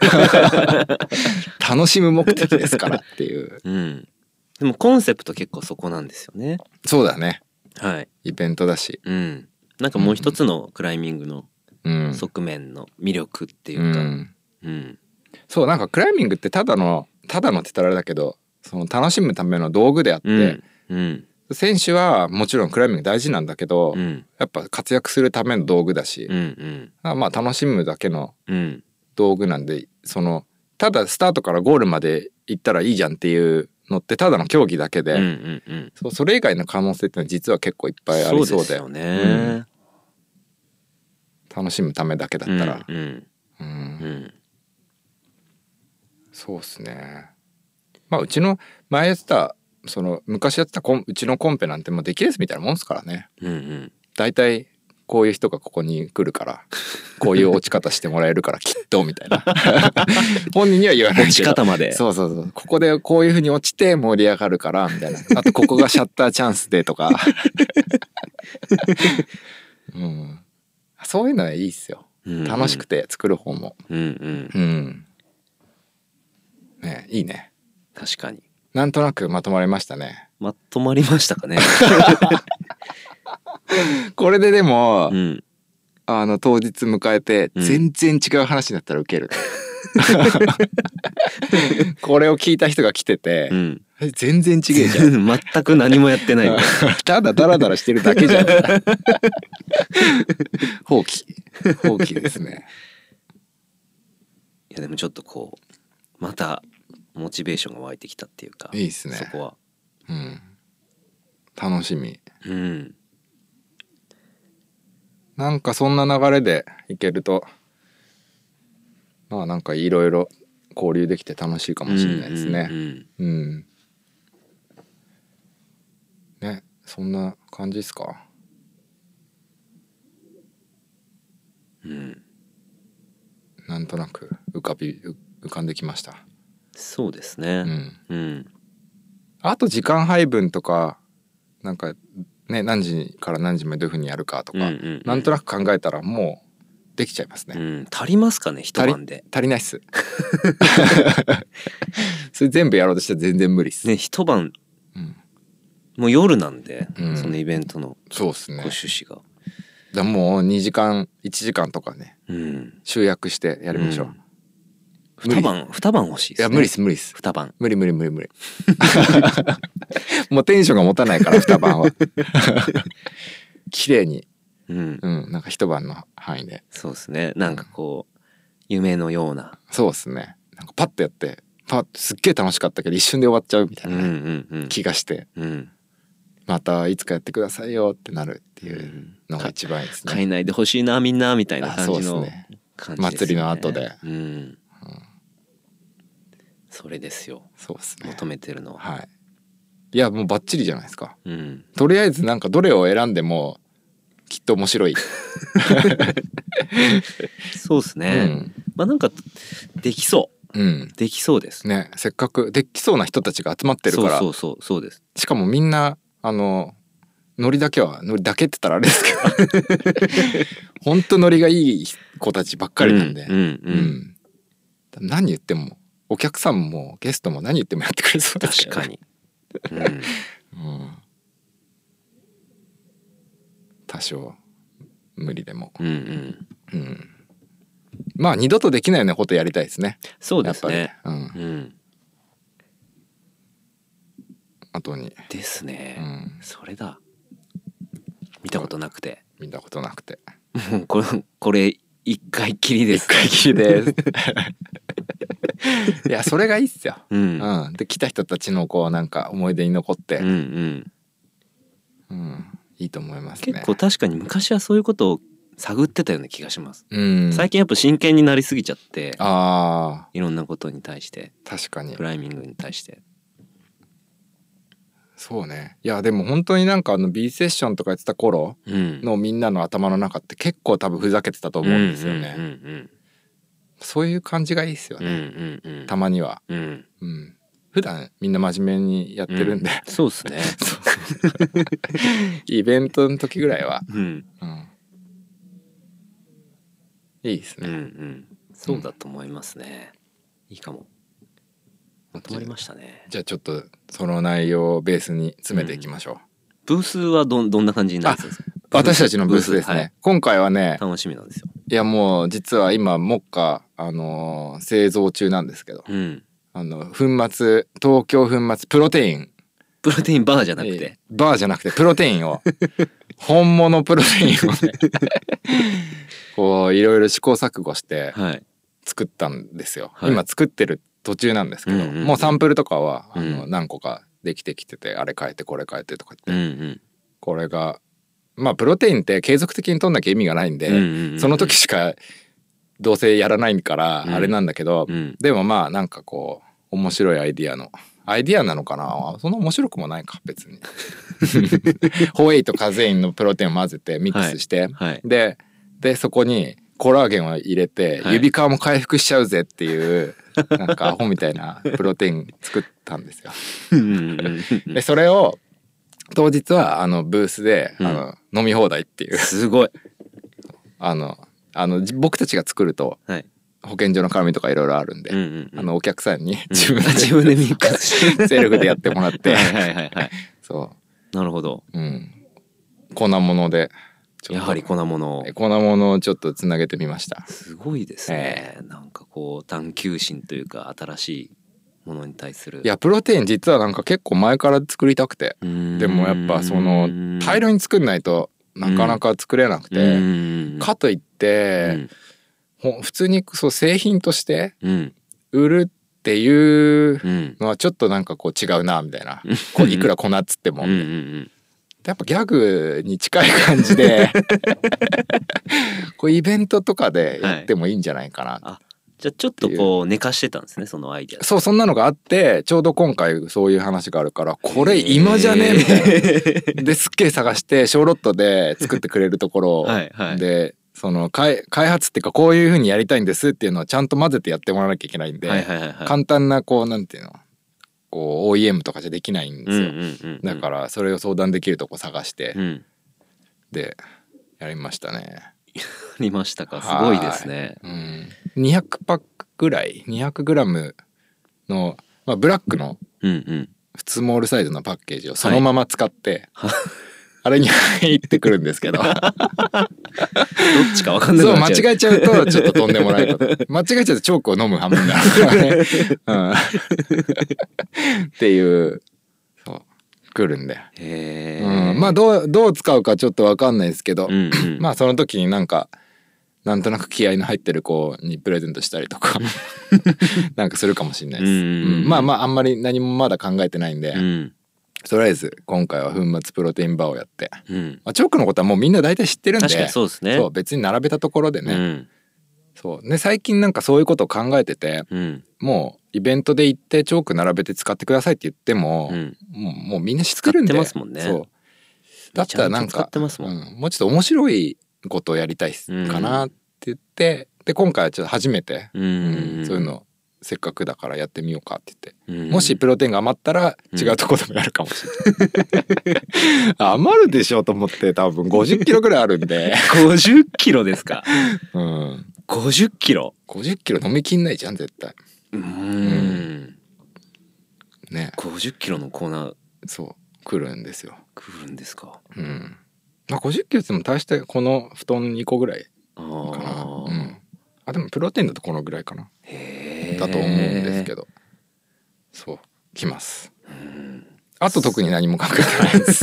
楽しむ目的ですからっていう。 でもコンセプト結構そこなんですよね。 そうだね。 はい。 イベントだし。 なんかもう一つのクライミングの側面の魅力っていうか、 そう、なんかクライミングってただのって言ったらあれだけど、その楽しむための道具であって、選手はもちろんクライミング大事なんだけど、やっぱ活躍するための道具だし、まあ楽しむだけの道具なんで、そのただスタートからゴールまで行ったらいいじゃんっていうのってただの競技だけで、それ以外の可能性ってのは実は結構いっぱいありそうで。 そうですよね。 楽しむためだけだったら、そうっすね。まあうちの前やってた、その昔やってたうちのコンペなんてもう出来レースみたいなもんですからね。だいたいこういう人がここに来るからこういう落ち方してもらえるからきっとみたいな本人には言わないけど、 落ち方まで、 そうここでこういう風に落ちて盛り上がるからみたいな、あとここがシャッターチャンスでとかそういうのはいいっすよ。楽しくて作る方も。ね、いいね。 確かに。 なんとなくまとまりましたね。 まとまりましたかねこれででも、当日迎えて全然違う話になったらウケる、これを聞いた人が来てて、全然違えじゃん全く何もやってないただダラダラしてるだけじゃん放棄ですね。 いやでもちょっとこうまたモチベーションが湧いてきたっていうか、 いいっすね。 そこは楽しみ。なんかそんな流れでいけるとまあなんかいろいろ交流できて楽しいかもしれないですね。うん。ね、そんな感じですか。うん。なんとなく浮かんできました。 そうですね。うん。 あと時間配分とかなんかね、何時から何時までどういうふうにやるかとか、なんとなく考えたらもうできちゃいますね。 足りますかね、一晩で。 足りないっす。それ全部やろうとしたら全然無理っすね。一晩、もう夜なんで、そのイベントのそうっすね、 趣旨が。 だもう2時間1時間とかね、集約してやりましょう。 二晩欲しいですね。 いや無理っす二晩無理もうテンションが持たないから二晩は綺麗になんか一晩の範囲で。 そうですね。なんかこう夢のような。 そうですね。なんかパッとやってすっげえ楽しかったけど一瞬で終わっちゃうみたいな気がして、またいつかやってくださいよってなるっていうのが一番いいですね。 買えないでほしいなみんなみたいな感じの感じですね。祭りの後で。 それですよ。 そうですね。 求めてるのは。 はい。いやもうバッチリじゃないですか。とりあえずなんかどれを選んでもきっと面白い。 そうですね。まあなんかできそう。できそうですね。せっかくできそうな人たちが集まってるから。 そうです。 しかもみんなノリだけって言ったらあれですけど、本当ノリがいい子たちばっかりなんで、何言ってもお客さんもゲストも何言ってもやってくれそうですよね。 確かに。 多少無理でも。まあ二度とできないようなことやりたいですね。 そうですね。 後に。 ですね。それだ。見たことなくて。これ一回きりです。 一回きりです。いやそれがいいっすよ。で来た人たちのこうなんか思い出に残って、いいと思いますね。 結構確かに昔はそういうことを探ってたような気がします。最近やっぱ真剣になりすぎちゃって、いろんなことに対して、 確かにクライミングに対して。 そうね。いやでも本当になんかB セッションとかやってた頃のみんなの頭の中って結構多分ふざけてたと思うんですよね。そういう感じがいいですよね。たまには。普段みんな真面目にやってるんで。 そうですね。 イベントの時ぐらいは。いいですね。 そうだと思いますね。いいかも。まとまりましたね。 じゃあちょっとその内容をベースに詰めていきましょう。 ブースはどんな感じになるんですか？ 私たちのブースですね。今回はね、 楽しみなんですよ。 いやもう実は今目下製造中なんですけど、東京粉末プロテインバーじゃなくてプロテインを本物プロテインをねこういろいろ試行錯誤して作ったんですよ。今作ってる途中なんですけど、もうサンプルとかは何個かできてきてて、あれ変えてこれ変えてとか言って、これがまあプロテインって継続的に取んなきゃ意味がないんで、その時しかどうせやらないからあれなんだけど、でもまあなんかこう面白いアイディアなのかな。そんな面白くもないか別に。ホエイとカゼインのプロテインを混ぜてミックスして、でそこにコラーゲンを入れて指皮も回復しちゃうぜっていうなんかアホみたいなプロテイン作ったんですよ。でそれを当日はブースで飲み放題っていう、 すごい僕たちが作ると保健所の紙とかいろいろあるんで、お客さんに自分でミックスしてセルフでやってもらってそうなるほど、 粉物でやはり粉物をちょっとつなげてみました。 すごいですね、なんかこう探求心というか新しいものに対する。 いやプロテイン実はなんか結構前から作りたくて、でもやっぱその大量に作んないとなかなか作れなくて、かといって、普通にそう製品として売るっていうのはちょっとなんかこう違うなみたいな、いくら粉っつっても、やっぱギャグに近い感じでこうイベントとかでやってもいいんじゃないかな。 じゃあちょっとこう寝かしてたんですね、そのアイデア。 そう、そんなのがあって、ちょうど今回そういう話があるから、これ今じゃねみたいな。で、すっげえ探して、小ロットで作ってくれるところはい、はい、 で、その開発っていうか、こういう風にやりたいんですっていうのをちゃんと混ぜてやってもらわなきゃいけないんで、簡単なこう、なんていうの、こう OEM とかじゃできないんですよ。だからそれを相談できるとこ探して、で、やりましたね。 りましたか。すごいですね。 200パックぐらい、200グラムの、まあ、ブラックのスモールサイズのパッケージをそのまま使って、あれに入ってくるんですけどどっちか分かんない。 そう、間違えちゃうとちょっと飛んでもらえること間違えちゃうとチョークを飲む半分になるからね、っていうそうくるんで、まあどう使うかちょっと分かんないですけど、まあその時になんとなく気合いの入ってる子にプレゼントしたりとかなんかするかもしれないです。まああんまり何もまだ考えてないんで、とりあえず今回は粉末プロテインバーをやって、まあ、チョークのことはもうみんな大体知ってるんで、 確かにそうですね。 そう別に並べたところでね、そうね、最近なんかそういうことを考えてて、もうイベントで行ってチョーク並べて使ってくださいって言っても、もうみんな知ってるんで、 使ってますもんね。 そうだったらなんかもうちょっと面白いことをやりたいかなって言って、で今回はちょっと初めて、そういうのせっかくだからやってみようかって言って、もしプロテインが余ったら違うとこでもやるかもしれない、余るでしょと思って、多分50キロぐらいあるんで 50キロですか。50キロ 50キロ飲みきんないじゃん絶対。ね、 50キロのコーナー、 そう来るんですよ。 来るんですか。 まあ50キロっても大してこの布団2個ぐらいかな。でもプロテインだとこのぐらいかなだと思うんですけど、そう来ます。あと特に何も考えてないです。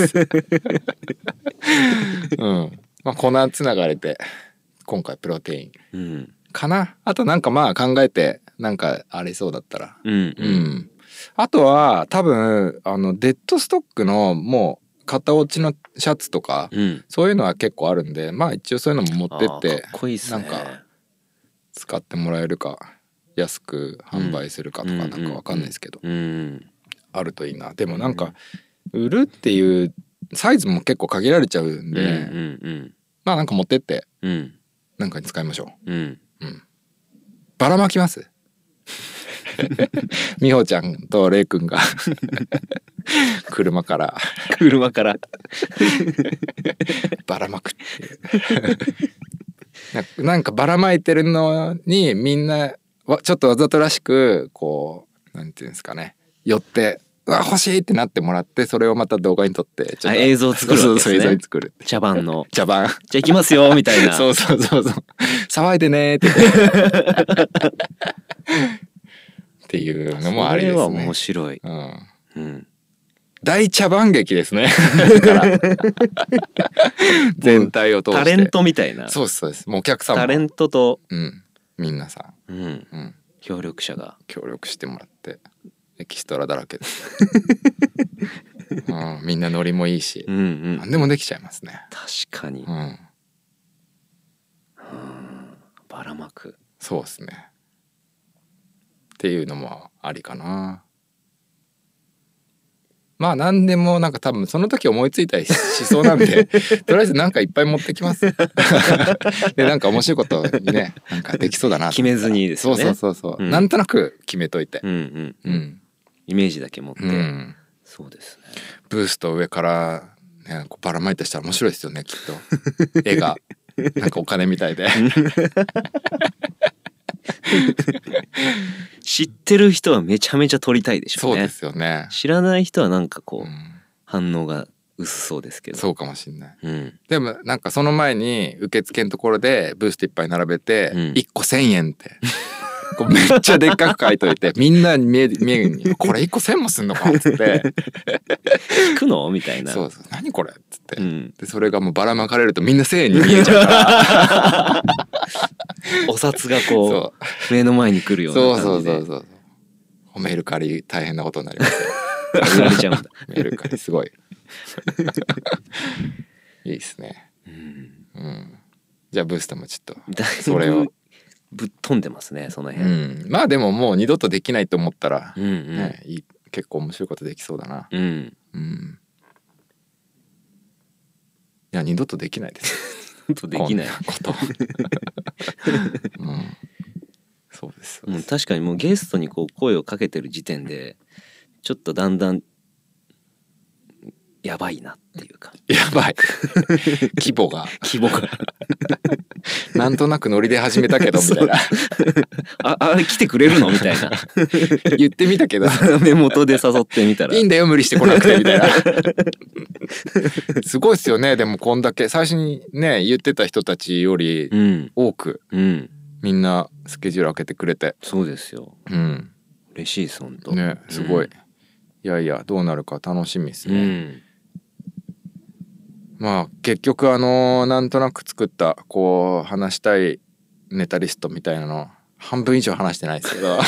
まあ粉つながれて今回プロテインかな。あとなんかまあ考えてなんかありそうだったら、あとは多分デッドストックのもう型落ちのシャツとか、そういうのは結構あるんで、まあ一応そういうのも持ってってかっこいいっすね。 なんか使ってもらえるか安く販売するかとかなんかわかんないですけど、あるといいな。でもなんか売るっていうサイズも結構限られちゃうんで、まあなんか持ってってなんかに使いましょう。ばらまきます美穂ちゃんとレイくんが車からばらまくってなんかばらまいてるのにみんなちょっとわざとらしくこうなんていうんですかね、寄ってうわ欲しいってなってもらって、それをまた動画に撮ってちょっと映像作るわけですね。 映像に作る茶番の茶番じゃあ行きますよみたいなそう騒いでねってっていうのもありですね。 それは面白い。 大茶番劇ですね。全体を通して。 タレントみたいな。 そうです。もうお客さんも。 タレントと、 皆さん。協力者が。 協力してもらって。エキストラだらけです。みんなノリもいいし。何でもできちゃいますね。 確かに。ばらまく。 そうですね。っていうのもありかな。まあ何でもなんか多分その時思いついたりしそうなんでとりあえずなんかいっぱい持ってきますでなんか面白いことねなんかできそうだな決めずにですね。 そう、なんとなく決めといて、 イメージだけ持って、そうですね。 ブースト上からねこうばらまいたしたら面白いですよねきっと絵がなんかお金みたいで知ってる人はめちゃめちゃ撮りたいでしょうね。 そうですよね。 知らない人はなんかこう、反応が薄そうですけど。 そうかもしんない。でもなんかその前に受付のところでブーストいっぱい並べて、1個1000円ってこうめっちゃでっかく書いといてみんなに見えるにこれ1個1000もすんのかっつって引くのみたいな。 そう何これっつって、でそれがもうばらまかれるとみんな1000円に見えちゃうからお札がこう目の前に来るような感じで。 そうメルカリ大変なことになりますよ。 売られちゃうんだ。 メルカリすごいいいっすね。じゃあブーストもちょっとそれをぶっ飛んでますねその辺。 まあでももう二度とできないと思ったら、 ね、 結構面白いことできそうだな。いや二度とできないです。 二度とできないこと。そうです。 確かにもうゲストにこう声をかけてる時点でちょっとだんだんやばいなっていうか、 やばい規模がなんとなくノリで始めたけどみたいなあれ来てくれるのみたいな言ってみたけど目元で誘ってみたらいいんだよ無理してこなくてみたいなすごいっすよね。でもこんだけ最初にね言ってた人たちより多く、みんなスケジュール開けてくれて。 そうですよ。嬉しいです本当ね。すごい、いやいやどうなるか楽しみですね。まあ結局なんとなく作ったこう話したいネタリストみたいなの半分以上話してないですけど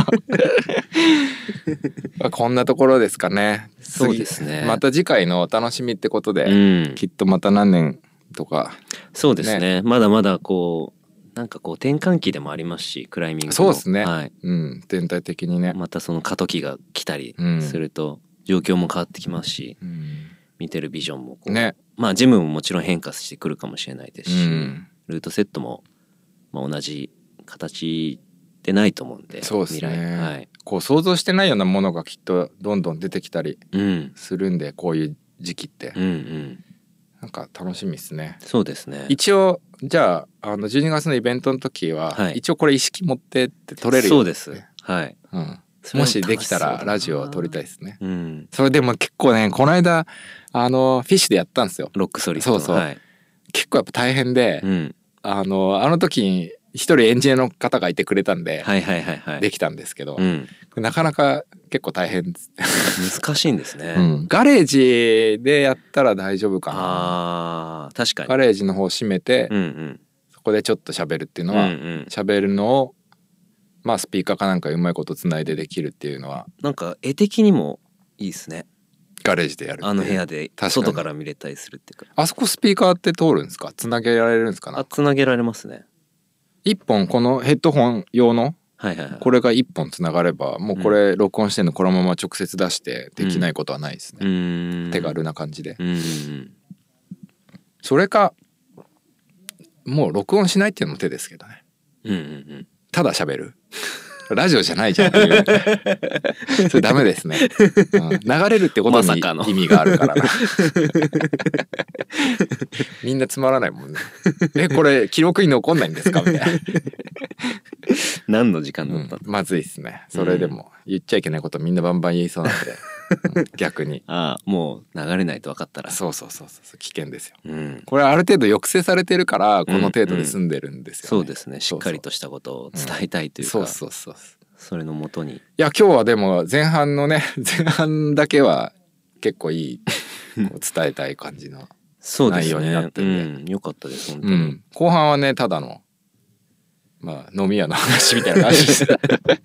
こんなところですかね。 そうですね。 また次回のお楽しみってことで、きっとまた何年とか、 そうですね。まだまだこうなんかこう転換期でもありますし、クライミングの。 そうですね。全体的にね。 またその過渡期が来たりすると状況も変わってきますし、見てるビジョンもこうね。まあジムももちろん変化してくるかもしれないですし、ルートセットもまあ同じ形でないと思うんで。 そうですね。こう想像してないようなものがきっとどんどん出てきたりするんで、こういう時期って、なんか楽しみですね。 そうですね。 一応じゃあ12月のイベントの時は、一応これ意識持ってって撮れるよ。 そうです。はい。 もしできたらラジオを撮りたいですね。それでも結構ねこの間フィッシュでやったんですよ。 ロックソリッド。 そう、結構やっぱ大変で、あの時に一人エンジニアの方がいてくれたんでできたんですけど、なかなか結構大変難しいんですね。 ガレージでやったら大丈夫かな。 確かに。 ガレージの方閉めて、そこでちょっと喋るっていうのは、喋るのをまあスピーカーかなんかうまいことつないでできるっていうのはなんか絵的にもいいですね。 ガレージでやる部屋で外から見れたりするっていうか。 あそこスピーカーって通るんですか？つなげられるんですか？ つなげられますね。 一本このヘッドホン用のこれが一本つながればもうこれ録音してんのこのまま直接出してできないことはないですね。手軽な感じで。それかもう録音しないっていうのも手ですけどね。ただ喋るラジオじゃないじゃんっていうそれダメですね。流れるってことに意味があるからなみんなつまらないもんね。これ記録に残んないんですかみたいな何の時間だったの？ まずいっすね。それでも言っちゃいけないことみんなバンバン言いそうなんで逆にもう流れないと分かったらそう危険ですよ。これある程度抑制されてるからこの程度で済んでるんですよね。 そうですね。しっかりとしたことを伝えたいというか、それのもとに。いや今日はでも前半のね前半だけは結構いいこう伝えたい感じの内容になってるんでよかったです本当に。 後半はねただのまあ飲み屋の話みたいな感じです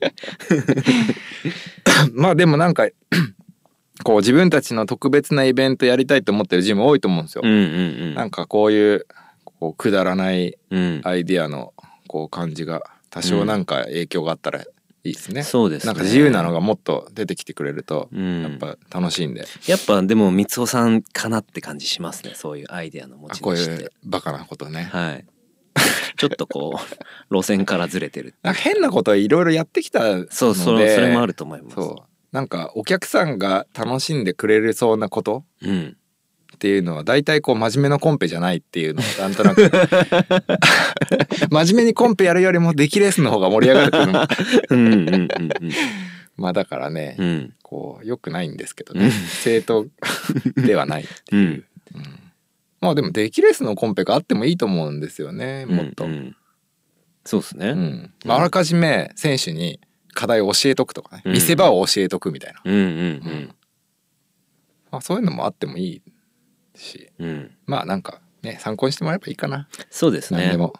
まあでもなんかこう自分たちの特別なイベントやりたいと思ってるジム多いと思うんですよ。なんかこういうこうくだらないアイディアのこう感じが多少なんか影響があったらいいですね。 そうですね。 なんか自由なのがもっと出てきてくれるとやっぱ楽しいんで。 やっぱでも三尾さんかなって感じしますね。そういうアイディアの持ち主って。 こういうバカなことね。 ちょっとこう路線からずれてる。 なんか変なこといろいろやってきたので。 それもあると思います。 なんかお客さんが楽しんでくれるそうなことっていうのは大体こう真面目なコンペじゃないっていうのをなんとなく真面目にコンペやるよりも出来レースの方が盛り上がるっていうのもまあだからね、こう良くないんですけどね、正当ではないっていう、まあでも出来レースのコンペがあってもいいと思うんですよね。もっと、 そうですね、 あらかじめ選手に課題を教えとくとかね、見せ場を教えとくみたいな、まあそういうのもあってもいいし、まあなんかね参考にしてもらえばいいかな。 そうですね。 何でも、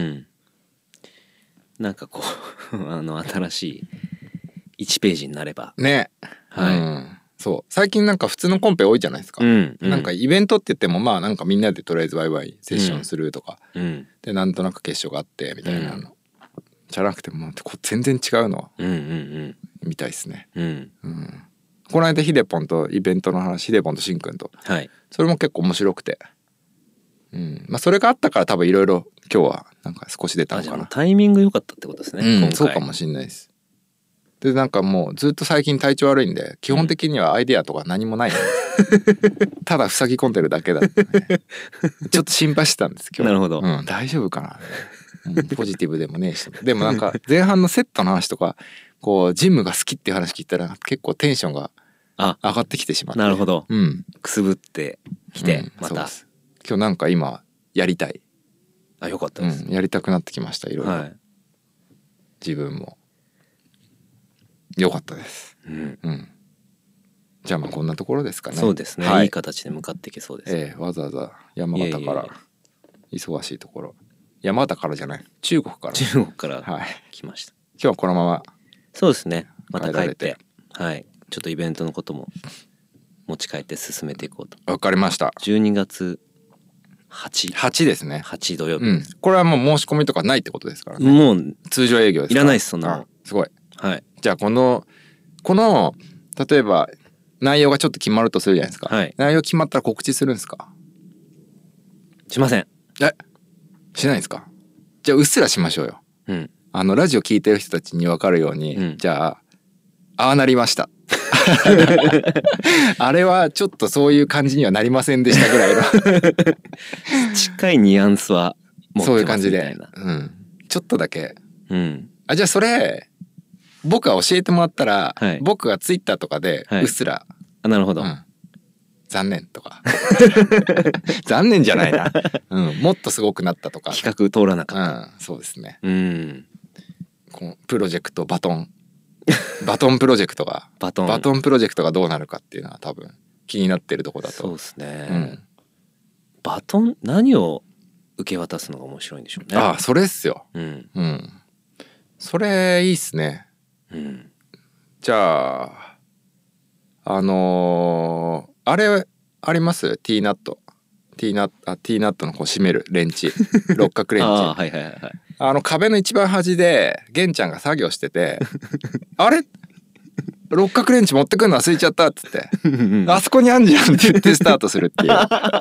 なんかこう新しい1ページになればね。そう最近なんか普通のコンペ多いじゃないですか。なんかイベントって言ってもまあなんかみんなでとりあえずワイワイセッションするとか、でなんとなく決勝があってみたいなの、 じゃなくてもう全然違うのみたいですね。この間ヒデポンとイベントの話、ヒデポンとシンくんと、はい、それも結構面白くて、まあそれがあったから多分いろいろ今日はなんか少し出たのかな。じゃあタイミング良かったってことですね、今回。 そうかもしれないです。でなんかもうずっと最近体調悪いんで基本的にはアイデアとか何もないんです、ただ塞ぎ込んでるだけだった、ね、ちょっと心配してたんです今日。 なるほど、 大丈夫かな、ポジティブでもねえしでもなんか前半のセットの話とかこうジムが好きっていう話聞いたら結構テンションが上がってきてしまって。 なるほど、くすぶってきて、また今日なんか今やりたい。 よかったです、 やりたくなってきました。いろいろ、自分もよかったです。じゃあまあこんなところですかね。 そうですね、いい形で向かっていけそうです。 わざわざ山形から忙しいところ、山形からじゃない、中国から来ました。 今日はこのまま。 そうですね、また帰って、はい、ちょっとイベントのことも持ち帰って進めていこうと。 わかりました。 12月8 ですね。 8土曜日、 これはもう申し込みとかないってことですからね。 もう通常営業ですか。 いらないです、そんなの。 すごい。 はい。 じゃあこの例えば内容がちょっと決まるとするじゃないですか。内容決まったら告知するんですか。 しません。 しないんですか。じゃあうっすらしましょうよ。ラジオ聞いてる人たちに分かるように、じゃああなりましたあれはちょっとそういう感じにはなりませんでしたぐらいの近いニュアンスは持ってますみたいな。 そういう感じで、ちょっとだけ、じゃあそれ僕が教えてもらったら、僕がツイッターとかでうっすら、 なるほど、 残念とか残念じゃないな、もっとすごくなったとか、 企画通らなかった、 そうですね。このプロジェクトバトンプロジェクトがバトンプロジェクトがどうなるかっていうのは多分気になってるとこだと。 そうですね、バトン何を受け渡すのが面白いんでしょうね。 それっすよ。それいいっすね。じゃああれあります？ティーナットのこう締めるレンチ六角レンチ。壁の一番端で玄ちゃんが作業しててあれ六角レンチ持ってくるの忘れちゃったっつってあそこにあんじゃんって言ってスタートするっていう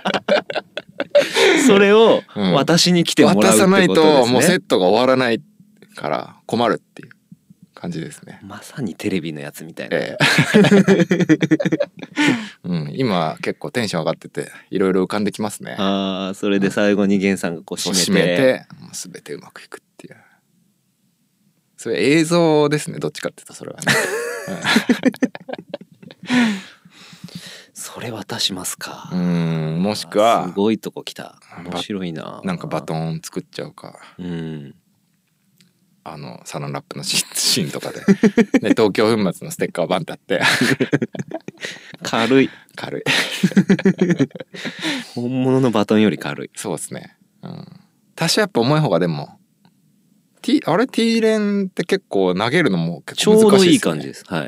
それを私に来てもらうってことですね。 渡さないともうセットが終わらないから困るっていう感じですね。 まさにテレビのやつみたいな、 今結構テンション上がってていろいろ浮かんできますね。 それで最後に源さんがこう締めてもう全てうまくいくっていう、それ映像ですね。どっちかっていうとそれはねそれ渡しますか。 もしくはすごいとこ来た。面白いな。 なんかバトン作っちゃうか。サランラップのシーンとかで、ね、東京粉末のステッカーをバンってあって軽い本物のバトンより軽い。 そうですね。多少やっぱ重い方がでもT レンって結構投げるのも結構難しいですね。ちょうどいい感じです。はい。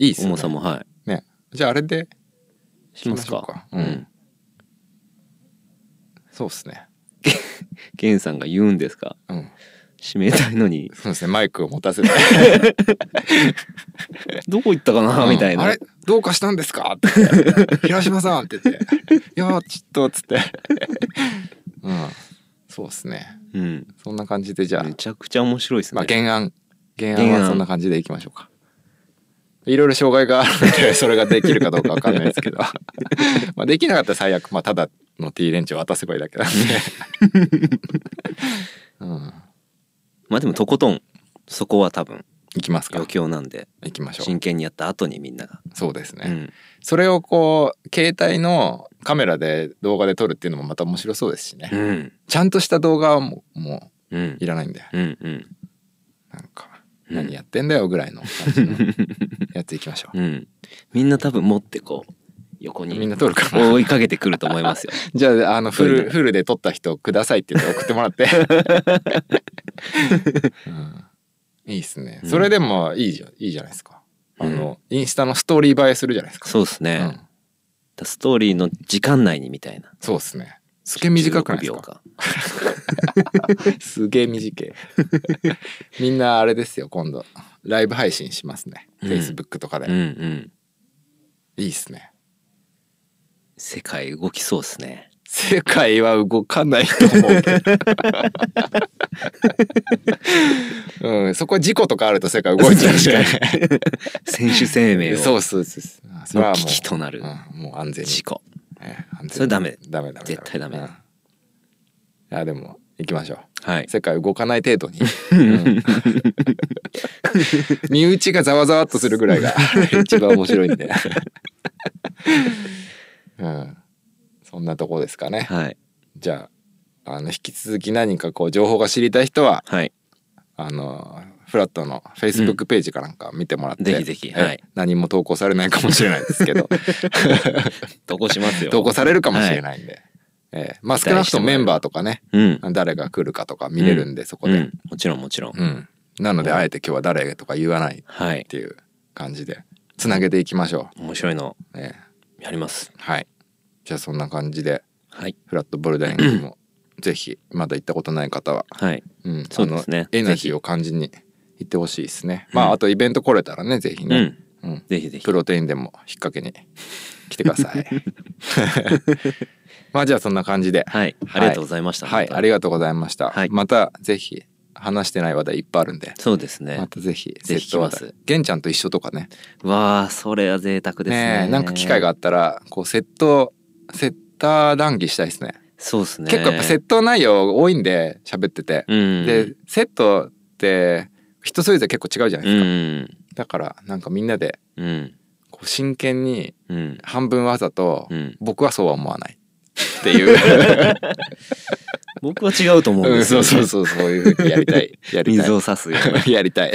いいですね。 重さもね。じゃああれでしますか。 そうですね。 源さんが言うんですか。指名たいのに。 そうですね。マイクを持たせてどこ行ったかなみたいな。 あれどうかしたんですかって言って平島さんって言っていやちょっとっつってそうですね。そんな感じでじゃあめちゃくちゃ面白いですね。 原案はそんな感じでいきましょうか。いろいろ障害があるのでそれができるかどうかわかんないですけどできなかったら最悪ただの T レンチを渡せばいいだけなんででもとことんそこは多分いきますか。 余興なんでいきましょう。 真剣にやった後にみんなが。 そうですね、それをこう携帯のカメラで動画で撮るっていうのもまた面白そうですしね、ちゃんとした動画はもういらないんで、なんか何やってんだよぐらいの感じのやついきましょう。 みんな多分持ってこう横にみんな撮るかな。 追いかけてくると思いますよ。 じゃあフルで撮った人くださいって言って送ってもらっていいっすね。それでもいいじゃないですか。インスタのストーリー映えするじゃないですか。 そうですね、ストーリーの時間内にみたいな。 そうですね。すげえ短くないですか。 すげえ短い。みんなあれですよ、今度ライブ配信しますね、Facebook とかで。いいっすね。 世界動きそうっすね。 世界は動かないと思うけど、うん、そこは事故とかあると世界動いちゃうしね。 選手生命をそうそうそう、それはもう危機となる、 もう安全に事故、 安全にそれダメ絶対ダメ、 いやでも行きましょう、 はい、 世界動かない程度に、身内がざわざわっとするぐらいが一番面白いんで、そんなとこですかね。 はい。 じゃあ引き続き何かこう情報が知りたい人は、 はい、 フラットの Facebook ページかなんか見てもらって、 ぜひぜひ、はい、 何も投稿されないかもしれないですけど投稿しますよ。 投稿されるかもしれないんで、まあ少なくともメンバーとかね、誰が来るかとか見れるんで、そこで、 もちろん、 なのであえて今日は誰とか言わないっていう感じでつなげていきましょう。 面白いのやります。 はい。じゃあそんな感じで、 はい、 フラットボルダリングもぜひまだ行ったことない方は、 はい、そうですね、 エナジーを感じに行ってほしいですね。まああとイベント来れたらね、ぜひね、ぜひぜひプロテインでも引っ掛けに来てください。まあじゃあそんな感じで、 はい、ありがとうございました。 はい、ありがとうございました。またぜひ話してない話題いっぱいあるんで、 そうですね、 またぜひセット話題、玄ちゃんと一緒とかね。 わあ、それは贅沢ですね。 なんか機会があったらこうセッター談義したいですね。 そうですね。 結構やっぱセット内容多いんで喋ってて、でセットって人それぞれ結構違うじゃないですか。だからなんかみんなでこう真剣に半分わざと、僕はそうは思わないっていう僕は違うと思うんですよ、 そういうふうにやりたい水を差すようなやりたい、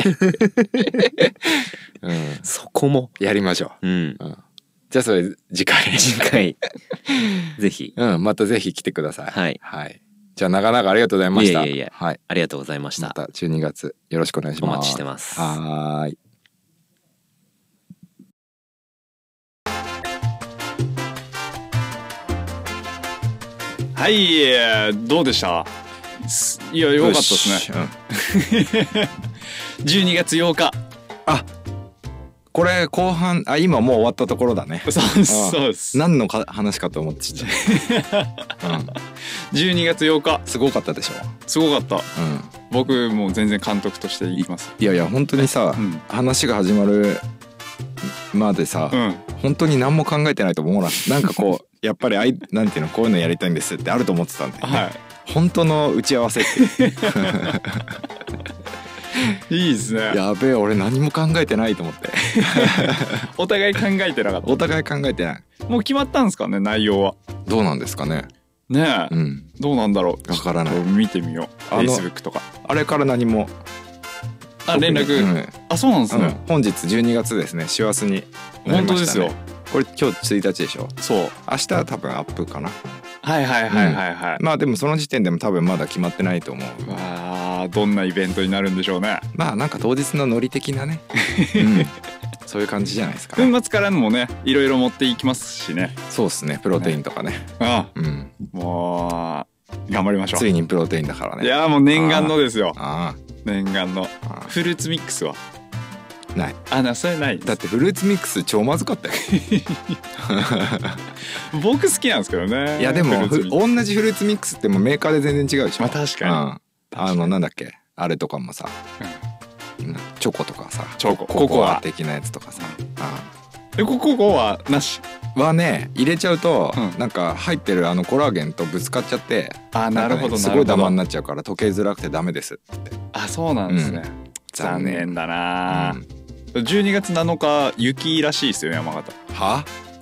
そこもやりましょう。じゃあそれ次回ぜひ、 またぜひ来てください。 はい。 じゃあ長々ありがとうございました。 いや、はい、ありがとうございました。 また12月よろしくお願いします。 お待ちしてます。 はい。 はい、どうでした？いや、良かったですね。12月8日。 あ、これ後半、今もう終わったところだね。 そうです。 何の話かと思ってた。 12月8日。 すごかったでしょ。 すごかった。僕もう全然監督として言います。 いや本当にさ、話が始まるまでさ、本当に何も考えてないと思うな。なんかこうやっぱりなんていうの、こういうのやりたいんですってあると思ってたんで、本当の打ち合わせっていいですね。 やべえ、俺何も考えてないと思って。 お互い考えてなかった。 お互い考えてない。 もう決まったんですかね、内容は。 どうなんですかね。 ねえ、どうなんだろう。 わからない。 見てみよう。Facebook とか。 あれから何も。 連絡。そうなんですね。 本日12月ですね。師走に。 本当ですよ。 これ今日1日でしょ。 そう。 明日は多分アップかな。 はい。 まあでもその時点でも多分まだ決まってないと思う。 わあ、どんなイベントになるんでしょうね。 まあなんか当日のノリ的なね。そういう感じじゃないですか。 粉末からもね、いろいろ持っていきますしね。 そうですね。プロテインとかね。 もう頑張りましょう。 ついにプロテインだからね。 いやもう念願のですよ。念願のフルーツミックスはない。 それない。 だってフルーツミックス超まずかったよ。 僕好きなんですけどね。 いやでも同じフルーツミックスってもメーカーで全然違うでしょ。 まあ確かに。なんだっけ、あれとかもさ、チョコとかさ、 ココア的なやつとかさ。 ココアなしはね、入れちゃうとなんか入ってるコラーゲンとぶつかっちゃって、 なるほど、 すごいダマになっちゃうから溶けづらくてダメですって。 そうなんですね。残念だな。12月7日雪らしいですよ、山形。 は？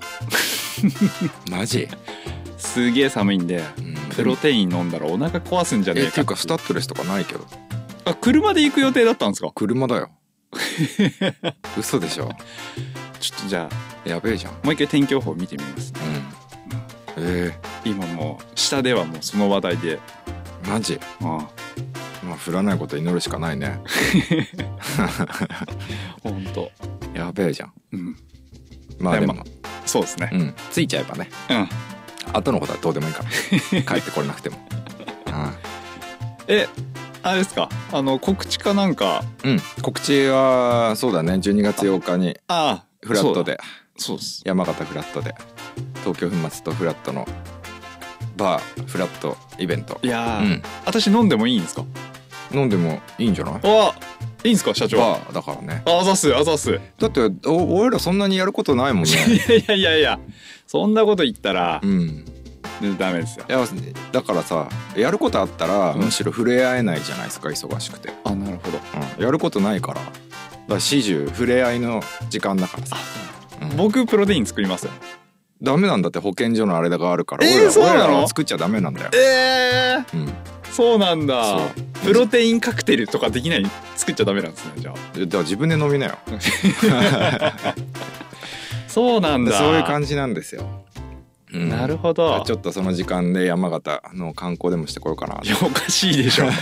マジ？ すげえ寒いんで、プロテイン飲んだらお腹壊すんじゃねえかっていうかスタッドレスとかないけど。 車で行く予定だったんですか？ 車だよ。嘘でしょ。 ちょっとじゃあやべえじゃん。 もう一回天気予報見てみます。今もう下ではもうその話題で。 マジ？まあ降らないこと祈るしかないね。 本当。 やべえじゃん。まあでもそうですね。 ついちゃえばね。後のことはどうでもいいから。帰ってこれなくても。 あれですか、告知かなんか。 うん、告知はそうだね、12月8日にフラットで、 そうです、 山形フラットで東京粉末とフラットのバーフラットイベント。 いやー、私飲んでもいいんですか？ 飲んでもいいんじゃない？ いいんですか社長？ バーだからね。 あざす。だって俺らそんなにやることないもんね。 いやそんなこと言ったらダメですよ。 いやだからさ、やることあったらむしろ触れ合えないじゃないですか、忙しくて。 なるほど、 やることないから始終触れ合いの時間だからさ。 僕プロテイン作りますよ。 ダメなんだって、保健所のあれがあるから。 そうなの？ 作っちゃダメなんだよ。 そうなんだ。プロテインカクテルとかできない、作っちゃダメなんですね。じゃあだから自分で飲みなよ。 そうなんだ。 そういう感じなんですよ。 なるほど。 ちょっとその時間で山形の観光でもしてこようかな。 いやおかしいでしょ。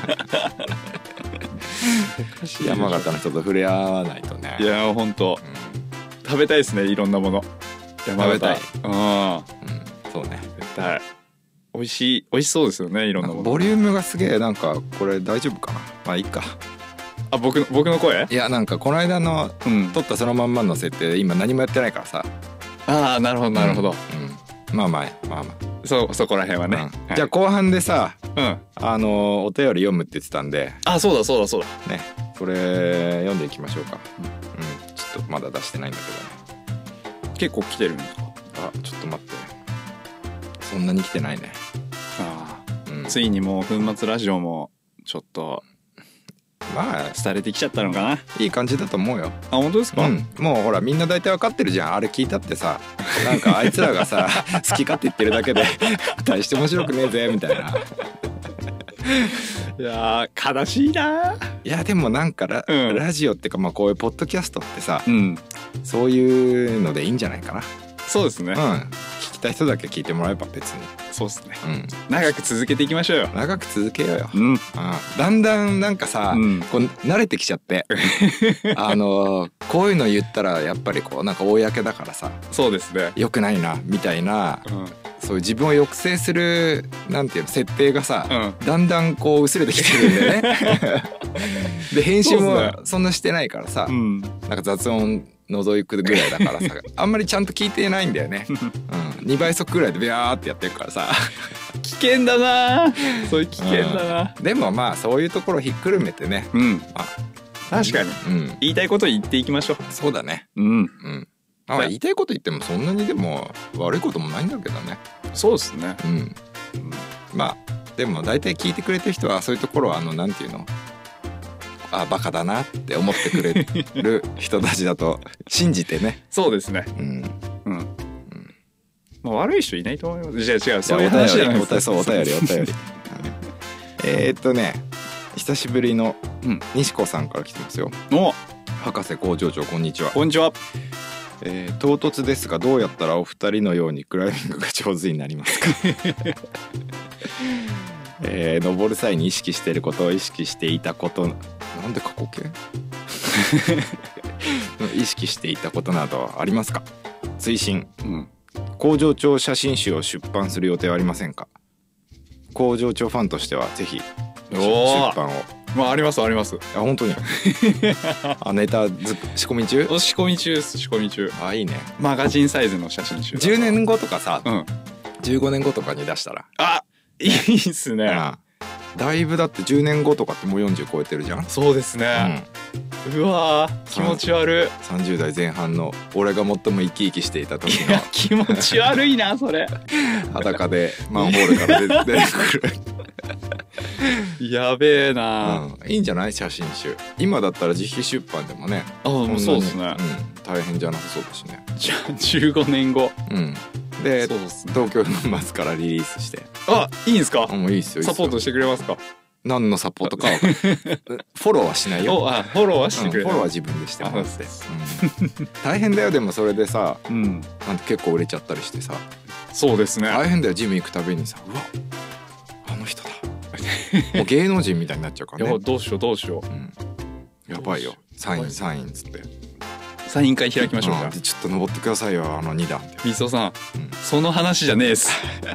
山形の人と触れ合わないとね。 いや本当、食べたいですね、いろんなもの。山形。 食べたい。そうね。 絶対美味しそうですよね、いろんなもの。 ボリュームがすげえ、なんかこれ大丈夫かな。まあいいか。 僕の声？ いやなんかこの間の撮ったそのまんまの設定で今何もやってないからさ。 なるほど。 まあそこら辺はね。 じゃあ後半でさ、お便り読むって言ってたんで。 そうだね、それ読んでいきましょうか。ちょっとまだ出してないんだけどね。結構来てるんですか？ ちょっと待って、そんなに来てないね。 ついにもう粉末ラジオもちょっとまあ廃れてきちゃったのかな。 いい感じだと思うよ。 本当ですか？ もうほらみんな大体わかってるじゃん。あれ聞いたってさ、なんかあいつらがさ好き勝手言ってるだけで大して面白くねえぜみたいな。 いや悲しいな。 いやでもなんかラジオっていうか、まあこういうポッドキャストってさ、そういうのでいいんじゃないかな。 そうですね。 聞きたい人だけ聞いてもらえば別に。 そうですね。長く続けていきましょうよ。 長く続けようよ。だんだんなんかさ、こう慣れてきちゃって、こういうの言ったらやっぱりこうなんか公だからさ、 そうですね。 良くないなみたいな、そういう自分を抑制するなんていうの設定がさ、だんだんこう薄れてきてるんだよね。で編集もそんなしてないからさ、なんか雑音覗くぐらいだからさ、あんまりちゃんと聞いてないんだよね。2倍速ぐらいでビャーってやってるからさ。 危険だな。そういう危険だな。 でもまあそういうところひっくるめてね。 確かに。言いたいこと言っていきましょう。 そうだね。言いたいこと言ってもそんなにでも悪いこともないんだけどね。 そうですね。 まあでも大体聞いてくれてる人はそういうところはなんていうの、バカだなって思ってくれる人たちだと信じてね。 そうですね。まあ悪い人いないと思います。じゃあ違う、そういう話じゃないですか。 お便り久しぶりの西子さんから来てますよ。博士工場長こんにちは。 こんにちは。 唐突ですがどうやったらお二人のようにクライミングが上手になりますか？登る際に意識していることを意識していたこと、なんで過去形意識していたことなどありますか？追伸、工場長写真集を出版する予定はありませんか？工場長ファンとしてはぜひ出版を。 あります。 本当に。ネタ仕込み中？ 仕込み中です。仕込み中。 いいね。 マガジンサイズの写真集。 10年後とかさ、15年後とかに出したら。 いいっすね。 だいぶだって10年後とかってもう40超えてるじゃん。 そうですね。うわ気持ち悪い。 30代前半の俺が最も生き生きしていた時の。 気持ち悪いなそれ。 裸でマンホールから出てくる。 やべえな。 いいんじゃない？写真集今だったら自費出版でもね。 そうですね。 大変じゃなさそうだしね。 じゃあ15年後。 で東京の末からリリースして。 いいんですか？ もういいっすよ。 サポートしてくれますか？ 何のサポートかはフォローはしないよ。 フォローはしてくれる。 フォローは自分でしてもらって。大変だよ。でもそれでさ、なんて結構売れちゃったりしてさ。 そうですね。 大変だよ。ジム行くたびにさ、うわあの人だ。もう芸能人みたいになっちゃうからね。 どうしよう。 やばいよ。サインっつって。 サイン会開きましょうか。 ちょっと登ってくださいよ2段。 みそさん、その話じゃねえっす。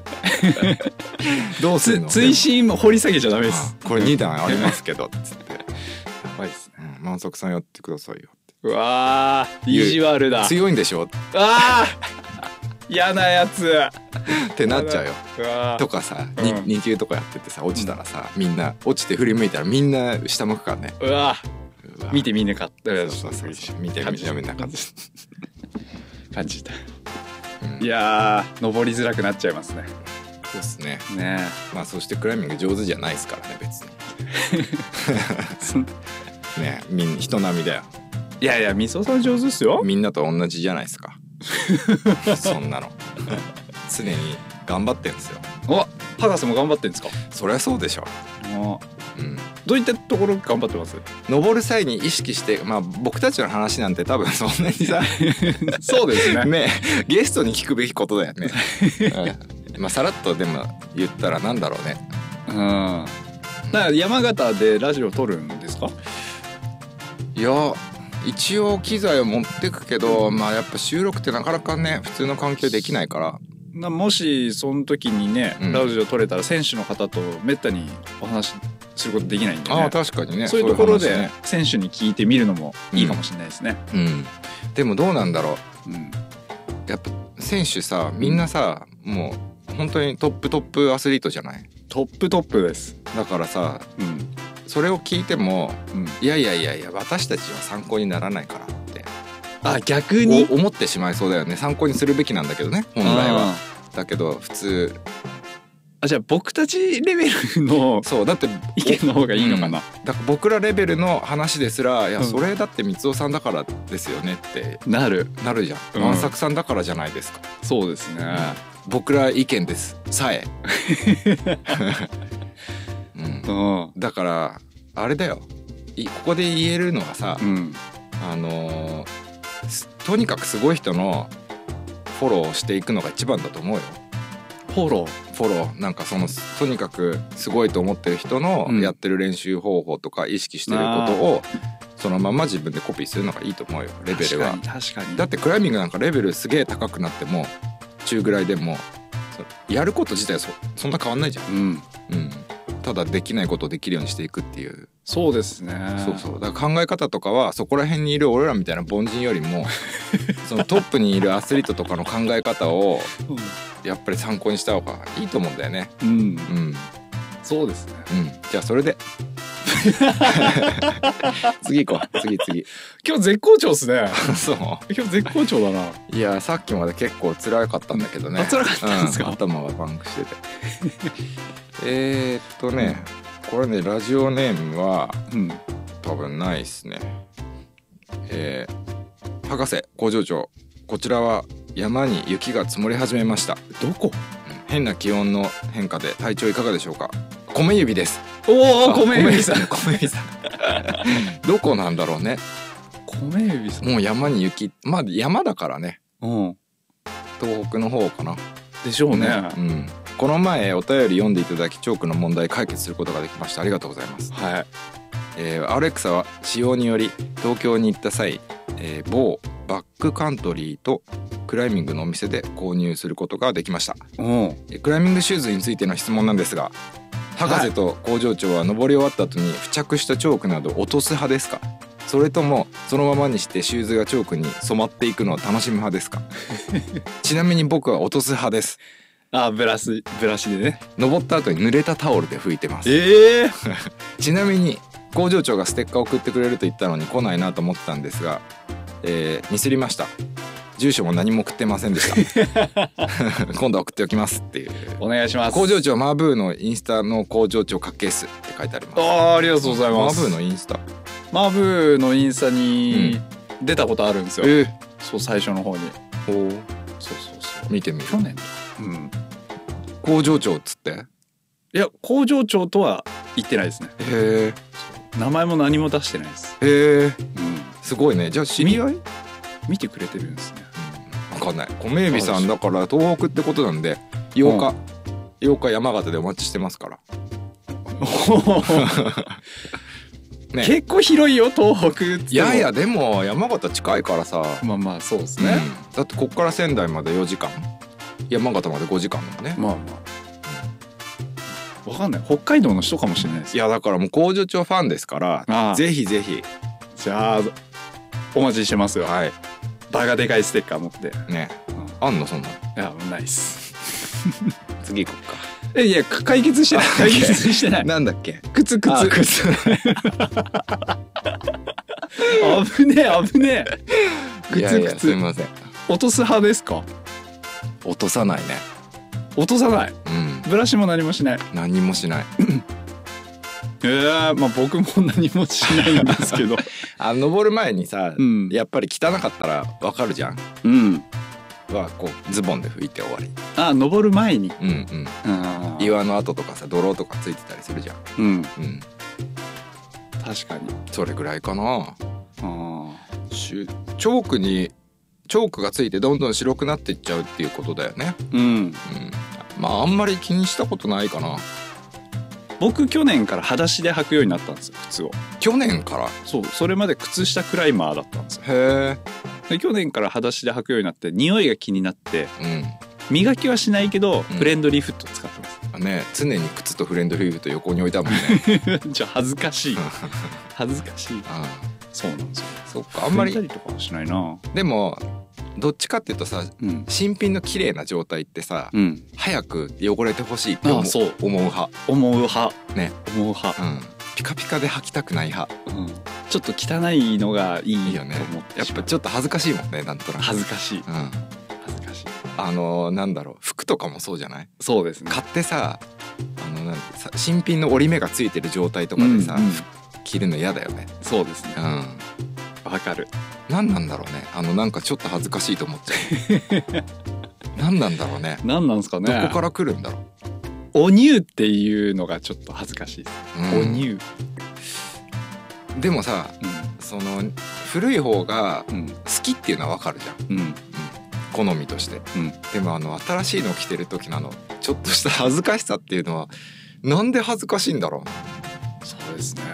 どうするの？ 追伸掘り下げちゃダメです。 これ2段ありますけどつって。やばいですね。 満足さんやってくださいよって。 うわー、意地悪だ。 強いんでしょ。 あー、嫌なやつってなっちゃうよ。とかさ、2級とかやっててさ、落ちたらさ、みんな落ちて振り向いたらみんな下向くからね。 うわ、見てみんなかった。 そう見てみんなかった感じた。いやー、登りづらくなっちゃいますね。 そうですね。 ね、 まあそしてクライミング上手じゃないですからね、別に。ね、みんな人並みだよ。 いやいや、みそさん上手っすよ。 みんなと同じじゃないですか。そんなの常に頑張ってんですよ。 お、博士も頑張ってんですか？ そりゃそうでしょ。 どういったところ頑張ってます？ 登る際に意識して、まあ僕たちの話なんて多分そんなにさそうですね。 ね、ゲストに聞くべきことだよね。まあさらっとでも言ったらなんだろうね。 だから山形でラジオ撮るんですか？ いや、一応機材を持ってくけど、まあやっぱ収録ってなかなかね普通の環境できないから。 もしその時にね、ラジオ撮れたら選手の方とめったにお話することできないんでね。 確かにね。 そういうところで選手に聞いてみるのもいいかもしれないですね。 でもどうなんだろう。やっぱ選手さ、みんなさ、もう本当にトップアスリートじゃない？ トップです。 だからさ、それを聞いても、いや私たちは参考にならないからって。 逆に思ってしまいそうだよね。参考にするべきなんだけどね、本来は。だけど普通、 じゃあ僕たちレベルのそうだって意見の方がいいのかな。 だから僕らレベルの話ですら、いやそれだって光雄さんだからですよねってなるじゃん。万作さんだからじゃないですか。 そうですね。 僕ら意見ですさえ。だからあれだよ。ここで言えるのはさ、とにかくすごい人のフォローをしていくのが一番だと思うよ。 フォローなんかとにかくすごいと思ってる人のやってる練習方法とか意識してることをそのまま自分でコピーするのがいいと思うよ、レベルは。 確かに。 だってクライミングなんかレベルすげえ高くなっても中ぐらいでもやること自体はそんな変わんないじゃん。ただできないことをできるようにしていくっていう。 そうですね。 そうだから考え方とかはそこら辺にいる俺らみたいな凡人よりもそのトップにいるアスリートとかの考え方をやっぱり参考にした方がいいと思うんだよね。 そうですね。 じゃあそれで次行こう。次今日絶好調っすね。 そう今日絶好調だな。 いやさっきまで結構辛かったんだけどね。 辛かったんですか？ 頭がパンクしててこれね、ラジオネームは多分ないっすね。博士、工場長、こちらは山に雪が積もり始めました。 どこ？ 変な気温の変化で体調いかがでしょうか？米指です。 おお、米指さん。 どこなんだろうね。 米指さん。 もう山に雪、まあ山だからね。東北の方かな。 でしょうね。 この前お便り読んでいただきチョークの問題解決することができました。ありがとうございます。 はい。 RX は使用により東京に行った際、某バックカントリーとクライミングのお店で購入することができました。クライミングシューズについての質問なんですが、博士と工場長は登り終わった後に付着したチョークなど落とす派ですか？それともそのままにしてシューズがチョークに染まっていくのを楽しむ派ですか？ちなみに僕は落とす派です。 ブラシでね。 登った後に濡れたタオルで拭いてます。ちなみに工場長がステッカーを送ってくれると言ったのに来ないなと思ってたんですが、ミスりました。住所も何も送ってませんでした今度は送っておきますっていう。 お願いします。 工場長マーブーのインスタの工場長かっけーすって書いてあります。 ありがとうございます。 マーブーのインスタに出たことあるんですよ。そう、最初の方に。そう見てみる。 去年工場長っつって？ いや、工場長とは言ってないですね。名前も何も出してないです。 すごいね。じゃあ知り合い？ 見てくれてるんですね。 分かんない。米指さんだから東北ってことなんで8日山形でお待ちしてますから。 ね、 結構広いよ東北。 いやいやでも山形近いからさ。 まあまあそうですね、 だってこっから仙台まで4時間、山形まで5時間だもんね。 まあまあ、わかんない、北海道の人かもしれないです。 いやだからもう工場長ファンですから、ぜひぜひじゃあお待ちしてますよ。 はい、 バカでかいステッカー持ってね。あんのそんな。いやないっす次行こっか。 いや解決してない、解決してない。 なんだっけ、 靴靴危ねえ危ねえ。 いやいやすみません。 落とす派ですか？ 落とさないね。 落とさない。 うん。 ブラシも何もしない。 何もしない。 まあ僕も何もしないんですけど登る前にさ、やっぱり汚かったらわかるじゃん。うん。はこうズボンで拭いて終わり。 登る前に。 うんうん。岩の跡とかさ泥とかついてたりするじゃん。うんうん。 確かに。 それぐらいかな。チョークがついてどんどん白くなっていっちゃうっていうことだよね。うん。まああんまり気にしたことないかな。 僕去年から裸足で履くようになったんですよ、靴を。 去年から？ そう、それまで靴下クライマーだったんですよ。 へえ。で去年から裸足で履くようになって匂いが気になって、磨きはしないけど、フレンドリーフット使ってます。 ね、常に靴とフレンドリーフット横に置いたもんね。 じゃあ恥ずかしい。恥ずかしい。そうなんですよ。 そっか、あんまり。 拭いたりとかはしないな。 でもどっちかっていうとさ、新品の綺麗な状態ってさ、早く汚れてほしいって思う派。 思う派ね。 思う派。 ピカピカで履きたくない派。 ちょっと汚いのがいいよね。やっぱちょっと恥ずかしいもんね、なんとなく。 恥ずかしい。恥ずかしい。 なんだろう、服とかもそうじゃない？ そうですね。 買ってさ、新品の折り目がついてる状態とかでさ、着るの嫌だよね。 そうですね。わかる。 何なんだろうね。なんかちょっと恥ずかしいと思っちゃう。何なんだろうね。 何なんですかね。 どこから来るんだろう。お乳っていうのがちょっと恥ずかしいです。お乳。 でもさ、その古い方が好きっていうのはわかるじゃん。好みとして。でも新しいの着てる時のちょっとした恥ずかしさっていうのはなんで恥ずかしいんだろう。 そうですね。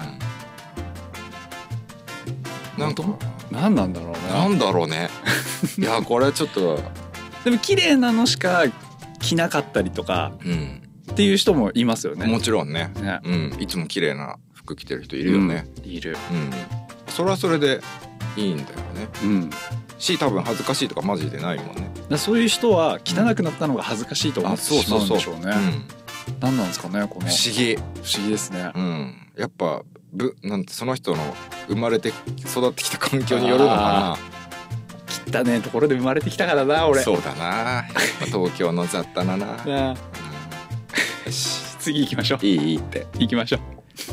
なんか何なんだろうね。 なんだろうね。いやこれちょっとでも綺麗なのしか着なかったりとか、っていう人もいますよね。 もちろんね。いつも綺麗な服着てる人いるよね。 いる。 それはそれでいいんだよね。多分恥ずかしいとかマジでないもんね。 そういう人は汚くなったのが恥ずかしいと思ってしまうんでしょうね。何なんですかね、この不思議ですね。 やっぱなんてその人の生まれて育ってきた環境によるのかな。汚ねえところで生まれてきたからな俺。 そうだな。やっぱ東京の雑多なな。よし次行きましょう。 いいって行きましょう。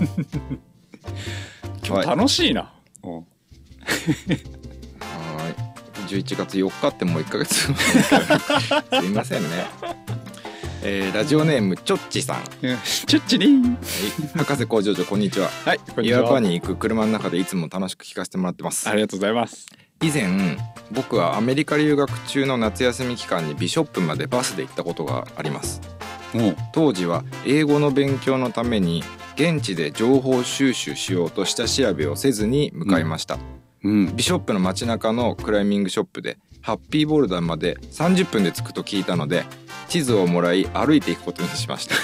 今日楽しいな。 11月4日ってもう1ヶ月すいませんね。ラジオネームちょっちさん。 ちょっちりん。 博士工場長こんにちは。 はい、 岩場に行く車の中でいつも楽しく聞かせてもらってます。 ありがとうございます。 以前僕はアメリカ留学中の夏休み期間にビショップまでバスで行ったことがあります。当時は英語の勉強のために現地で情報収集しようと下調べをせずに向かいました。ビショップの街中のクライミングショップでハッピーボルダーまで30分で着くと聞いたので地図をもらい歩いていくことにしました。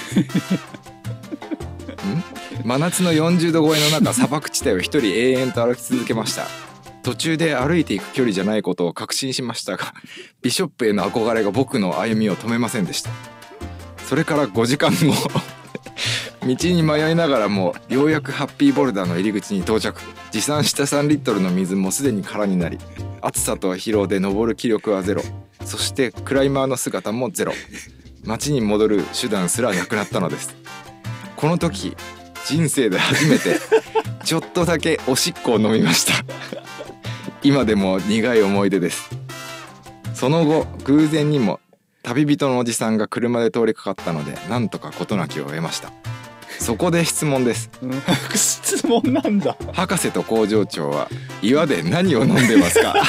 真夏の40度超えの中砂漠地帯を一人永遠と歩き続けました。途中で歩いていく距離じゃないことを確信しましたがビショップへの憧れが僕の歩みを止めませんでした。それから5時間後道に迷いながらもようやくハッピーボルダーの入り口に到着。持参した3リットルの水もすでに空になり暑さと疲労で登る気力はゼロ。そしてクライマーの姿もゼロ。街に戻る手段すらなくなったのです。この時人生で初めてちょっとだけおしっこを飲みました。今でも苦い思い出です。その後偶然にも旅人のおじさんが車で通りかかったのでなんとか事なきを得ました。そこで質問です。 質問なんだ。 博士と工場長は岩で何を飲んでますか？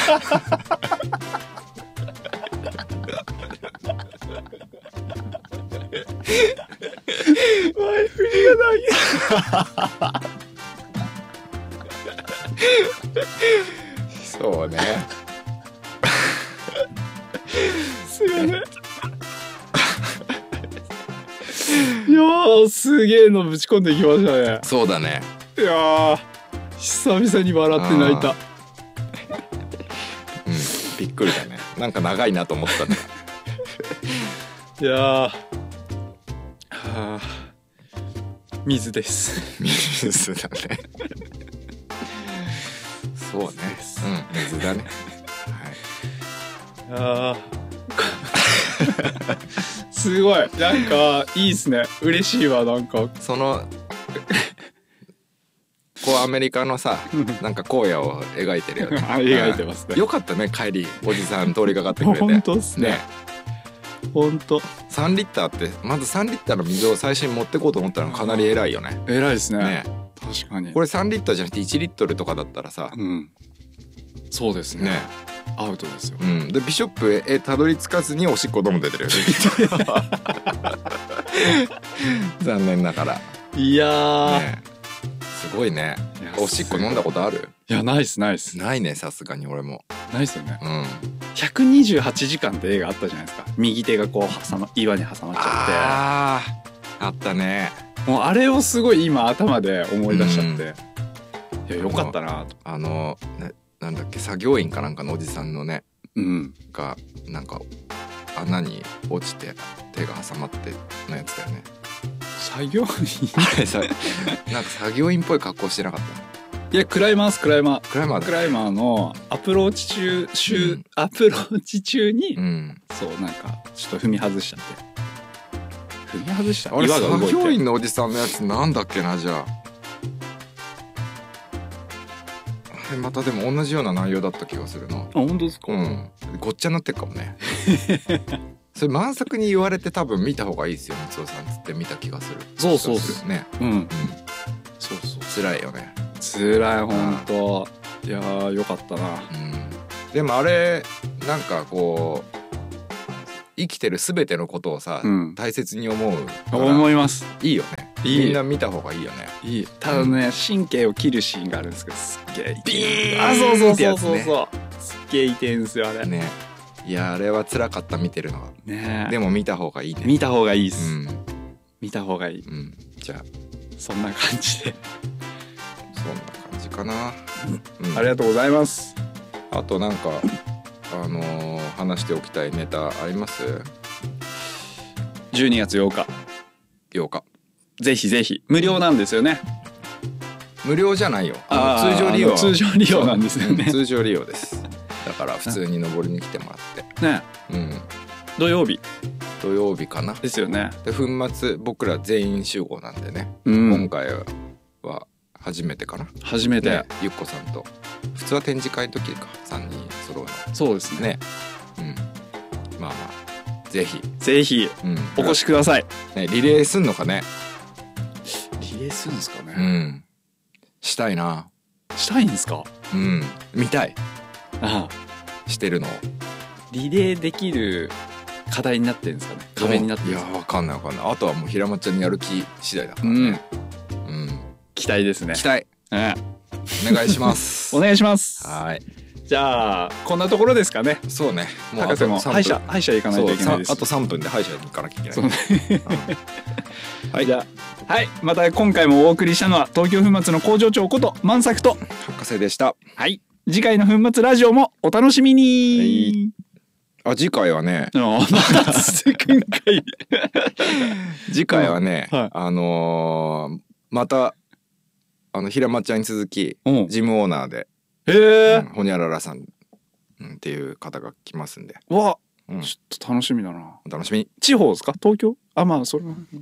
前振りがない。 ね。 すいません。いやー、すげえのぶち込んできましたね。 そうだね。 いやー、久々に笑って泣いた。 うん、びっくりだね。なんか長いなと思ったんだ。 いやー、はあ、水です。 水だね。そうね。うん、水だね。 はい。あすごい、なんかいいっすね。嬉しいわ、なんか。 そのこうアメリカのさ、なんか荒野を描いてるよね。 描いてますね。 よかったね、帰りおじさん通りかかってくれて。 本当っすね。本当。 3リッターってまず3リッターの水を最初に持ってこうと思ったのかなり偉いよね。 偉いですね。 ね、 確かに。 これ3リッターじゃなくて1リットルとかだったらさ、 うん、そうですね。 ね、 アウトですよ。 うん、でビショップへたどり着かずにおしっこども出てるよね。残念ながら。 いやー、 ね、すごいね。おしっこ飲んだことある？ いや、ないっすないっす。 ないね、さすがに俺も。 ないっすよね。 うん。 128時間って映画あったじゃないですか。右手がこう岩に挟まっちゃって。あったね。 もうあれをすごい今頭で思い出しちゃって、いや、よかったなと。 なんだっけ、作業員かなんかのおじさんのね、 うん、 がなんか穴に落ちて手が挟まってのやつだよね。 作業員あれさ、なんか作業員っぽい格好してなかった？ いや、クライマーのアプローチ中に、 うん、 そう、なんかちょっと踏み外しちゃって。踏み外した。 あれ作業員のおじさんのやつなんだっけな、じゃあ。あれまたでも同じような内容だった気がするな。あ、 本当ですか？ うん。ごっちゃになってるかもね。それ満作に言われて多分見た方がいいですよ、光雄さんつって見た気がする。 そうそうそうね。 うん。そうそう。 辛いよね。 辛い、本当。いやー、よかったな。 うん。でもあれなんかこう生きてるすべてのことをさ、大切に思います。 いいよね。みんな見た方がいいよね。 いい。ただね、神経を切るシーンがあるんですけど、すっげえビーン。 あ、そうそうそうそう。すっげえ痛いんですよ、あれ。 ね。いや、あれは辛かった、見てるのは。 ね。 でも見た方がいいね。 見た方がいいっす。見た方がいい。 じゃあそんな感じで。 そんな感じかな。 ありがとうございます。 あとなんか話しておきたいネタあります？ 12 月8日。ぜひぜひ。無料なんですよね。 無料じゃないよ。通常利用。 通常利用なんですよね。 通常利用です。だから普通に登りに来てもらってね。 うん。 土曜日かな。 ですよね。 で粉末僕ら全員集合なんでね。今回は初めてかな。 初めて。 ゆっこさんと。普通は展示会の時か3人揃うの。 そうですね。 まあまあぜひお越しください。 ね、リレーすんのかね。 リレーするんですかね。 したいな。 したいんですか？ 見たい。してるのをリレーできる課題になってるんですかね。壁になってるんですか？ いや、わかんない。あとはもう平松ちゃんにやる気次第だからね。 期待ですね。 期待。お願いします。 お願いします。 はい。 じゃあこんなところですかね。 そうね。 もう博士も歯医者行かないといけないです。 あと3分で歯医者に行かなきゃいけない。 はい。じゃあ、はい。また今回もお送りしたのは東京粉末の工場長こと万作と博士でした。 はい。次回の粉末ラジオもお楽しみに。 あ、次回はね。次回はね、また平松ちゃんに続きジムオーナーでホニャララさんっていう方が来ますんで。 わ、ちょっと楽しみだな。 お楽しみに。 地方ですか？東京？あ、まあそれは。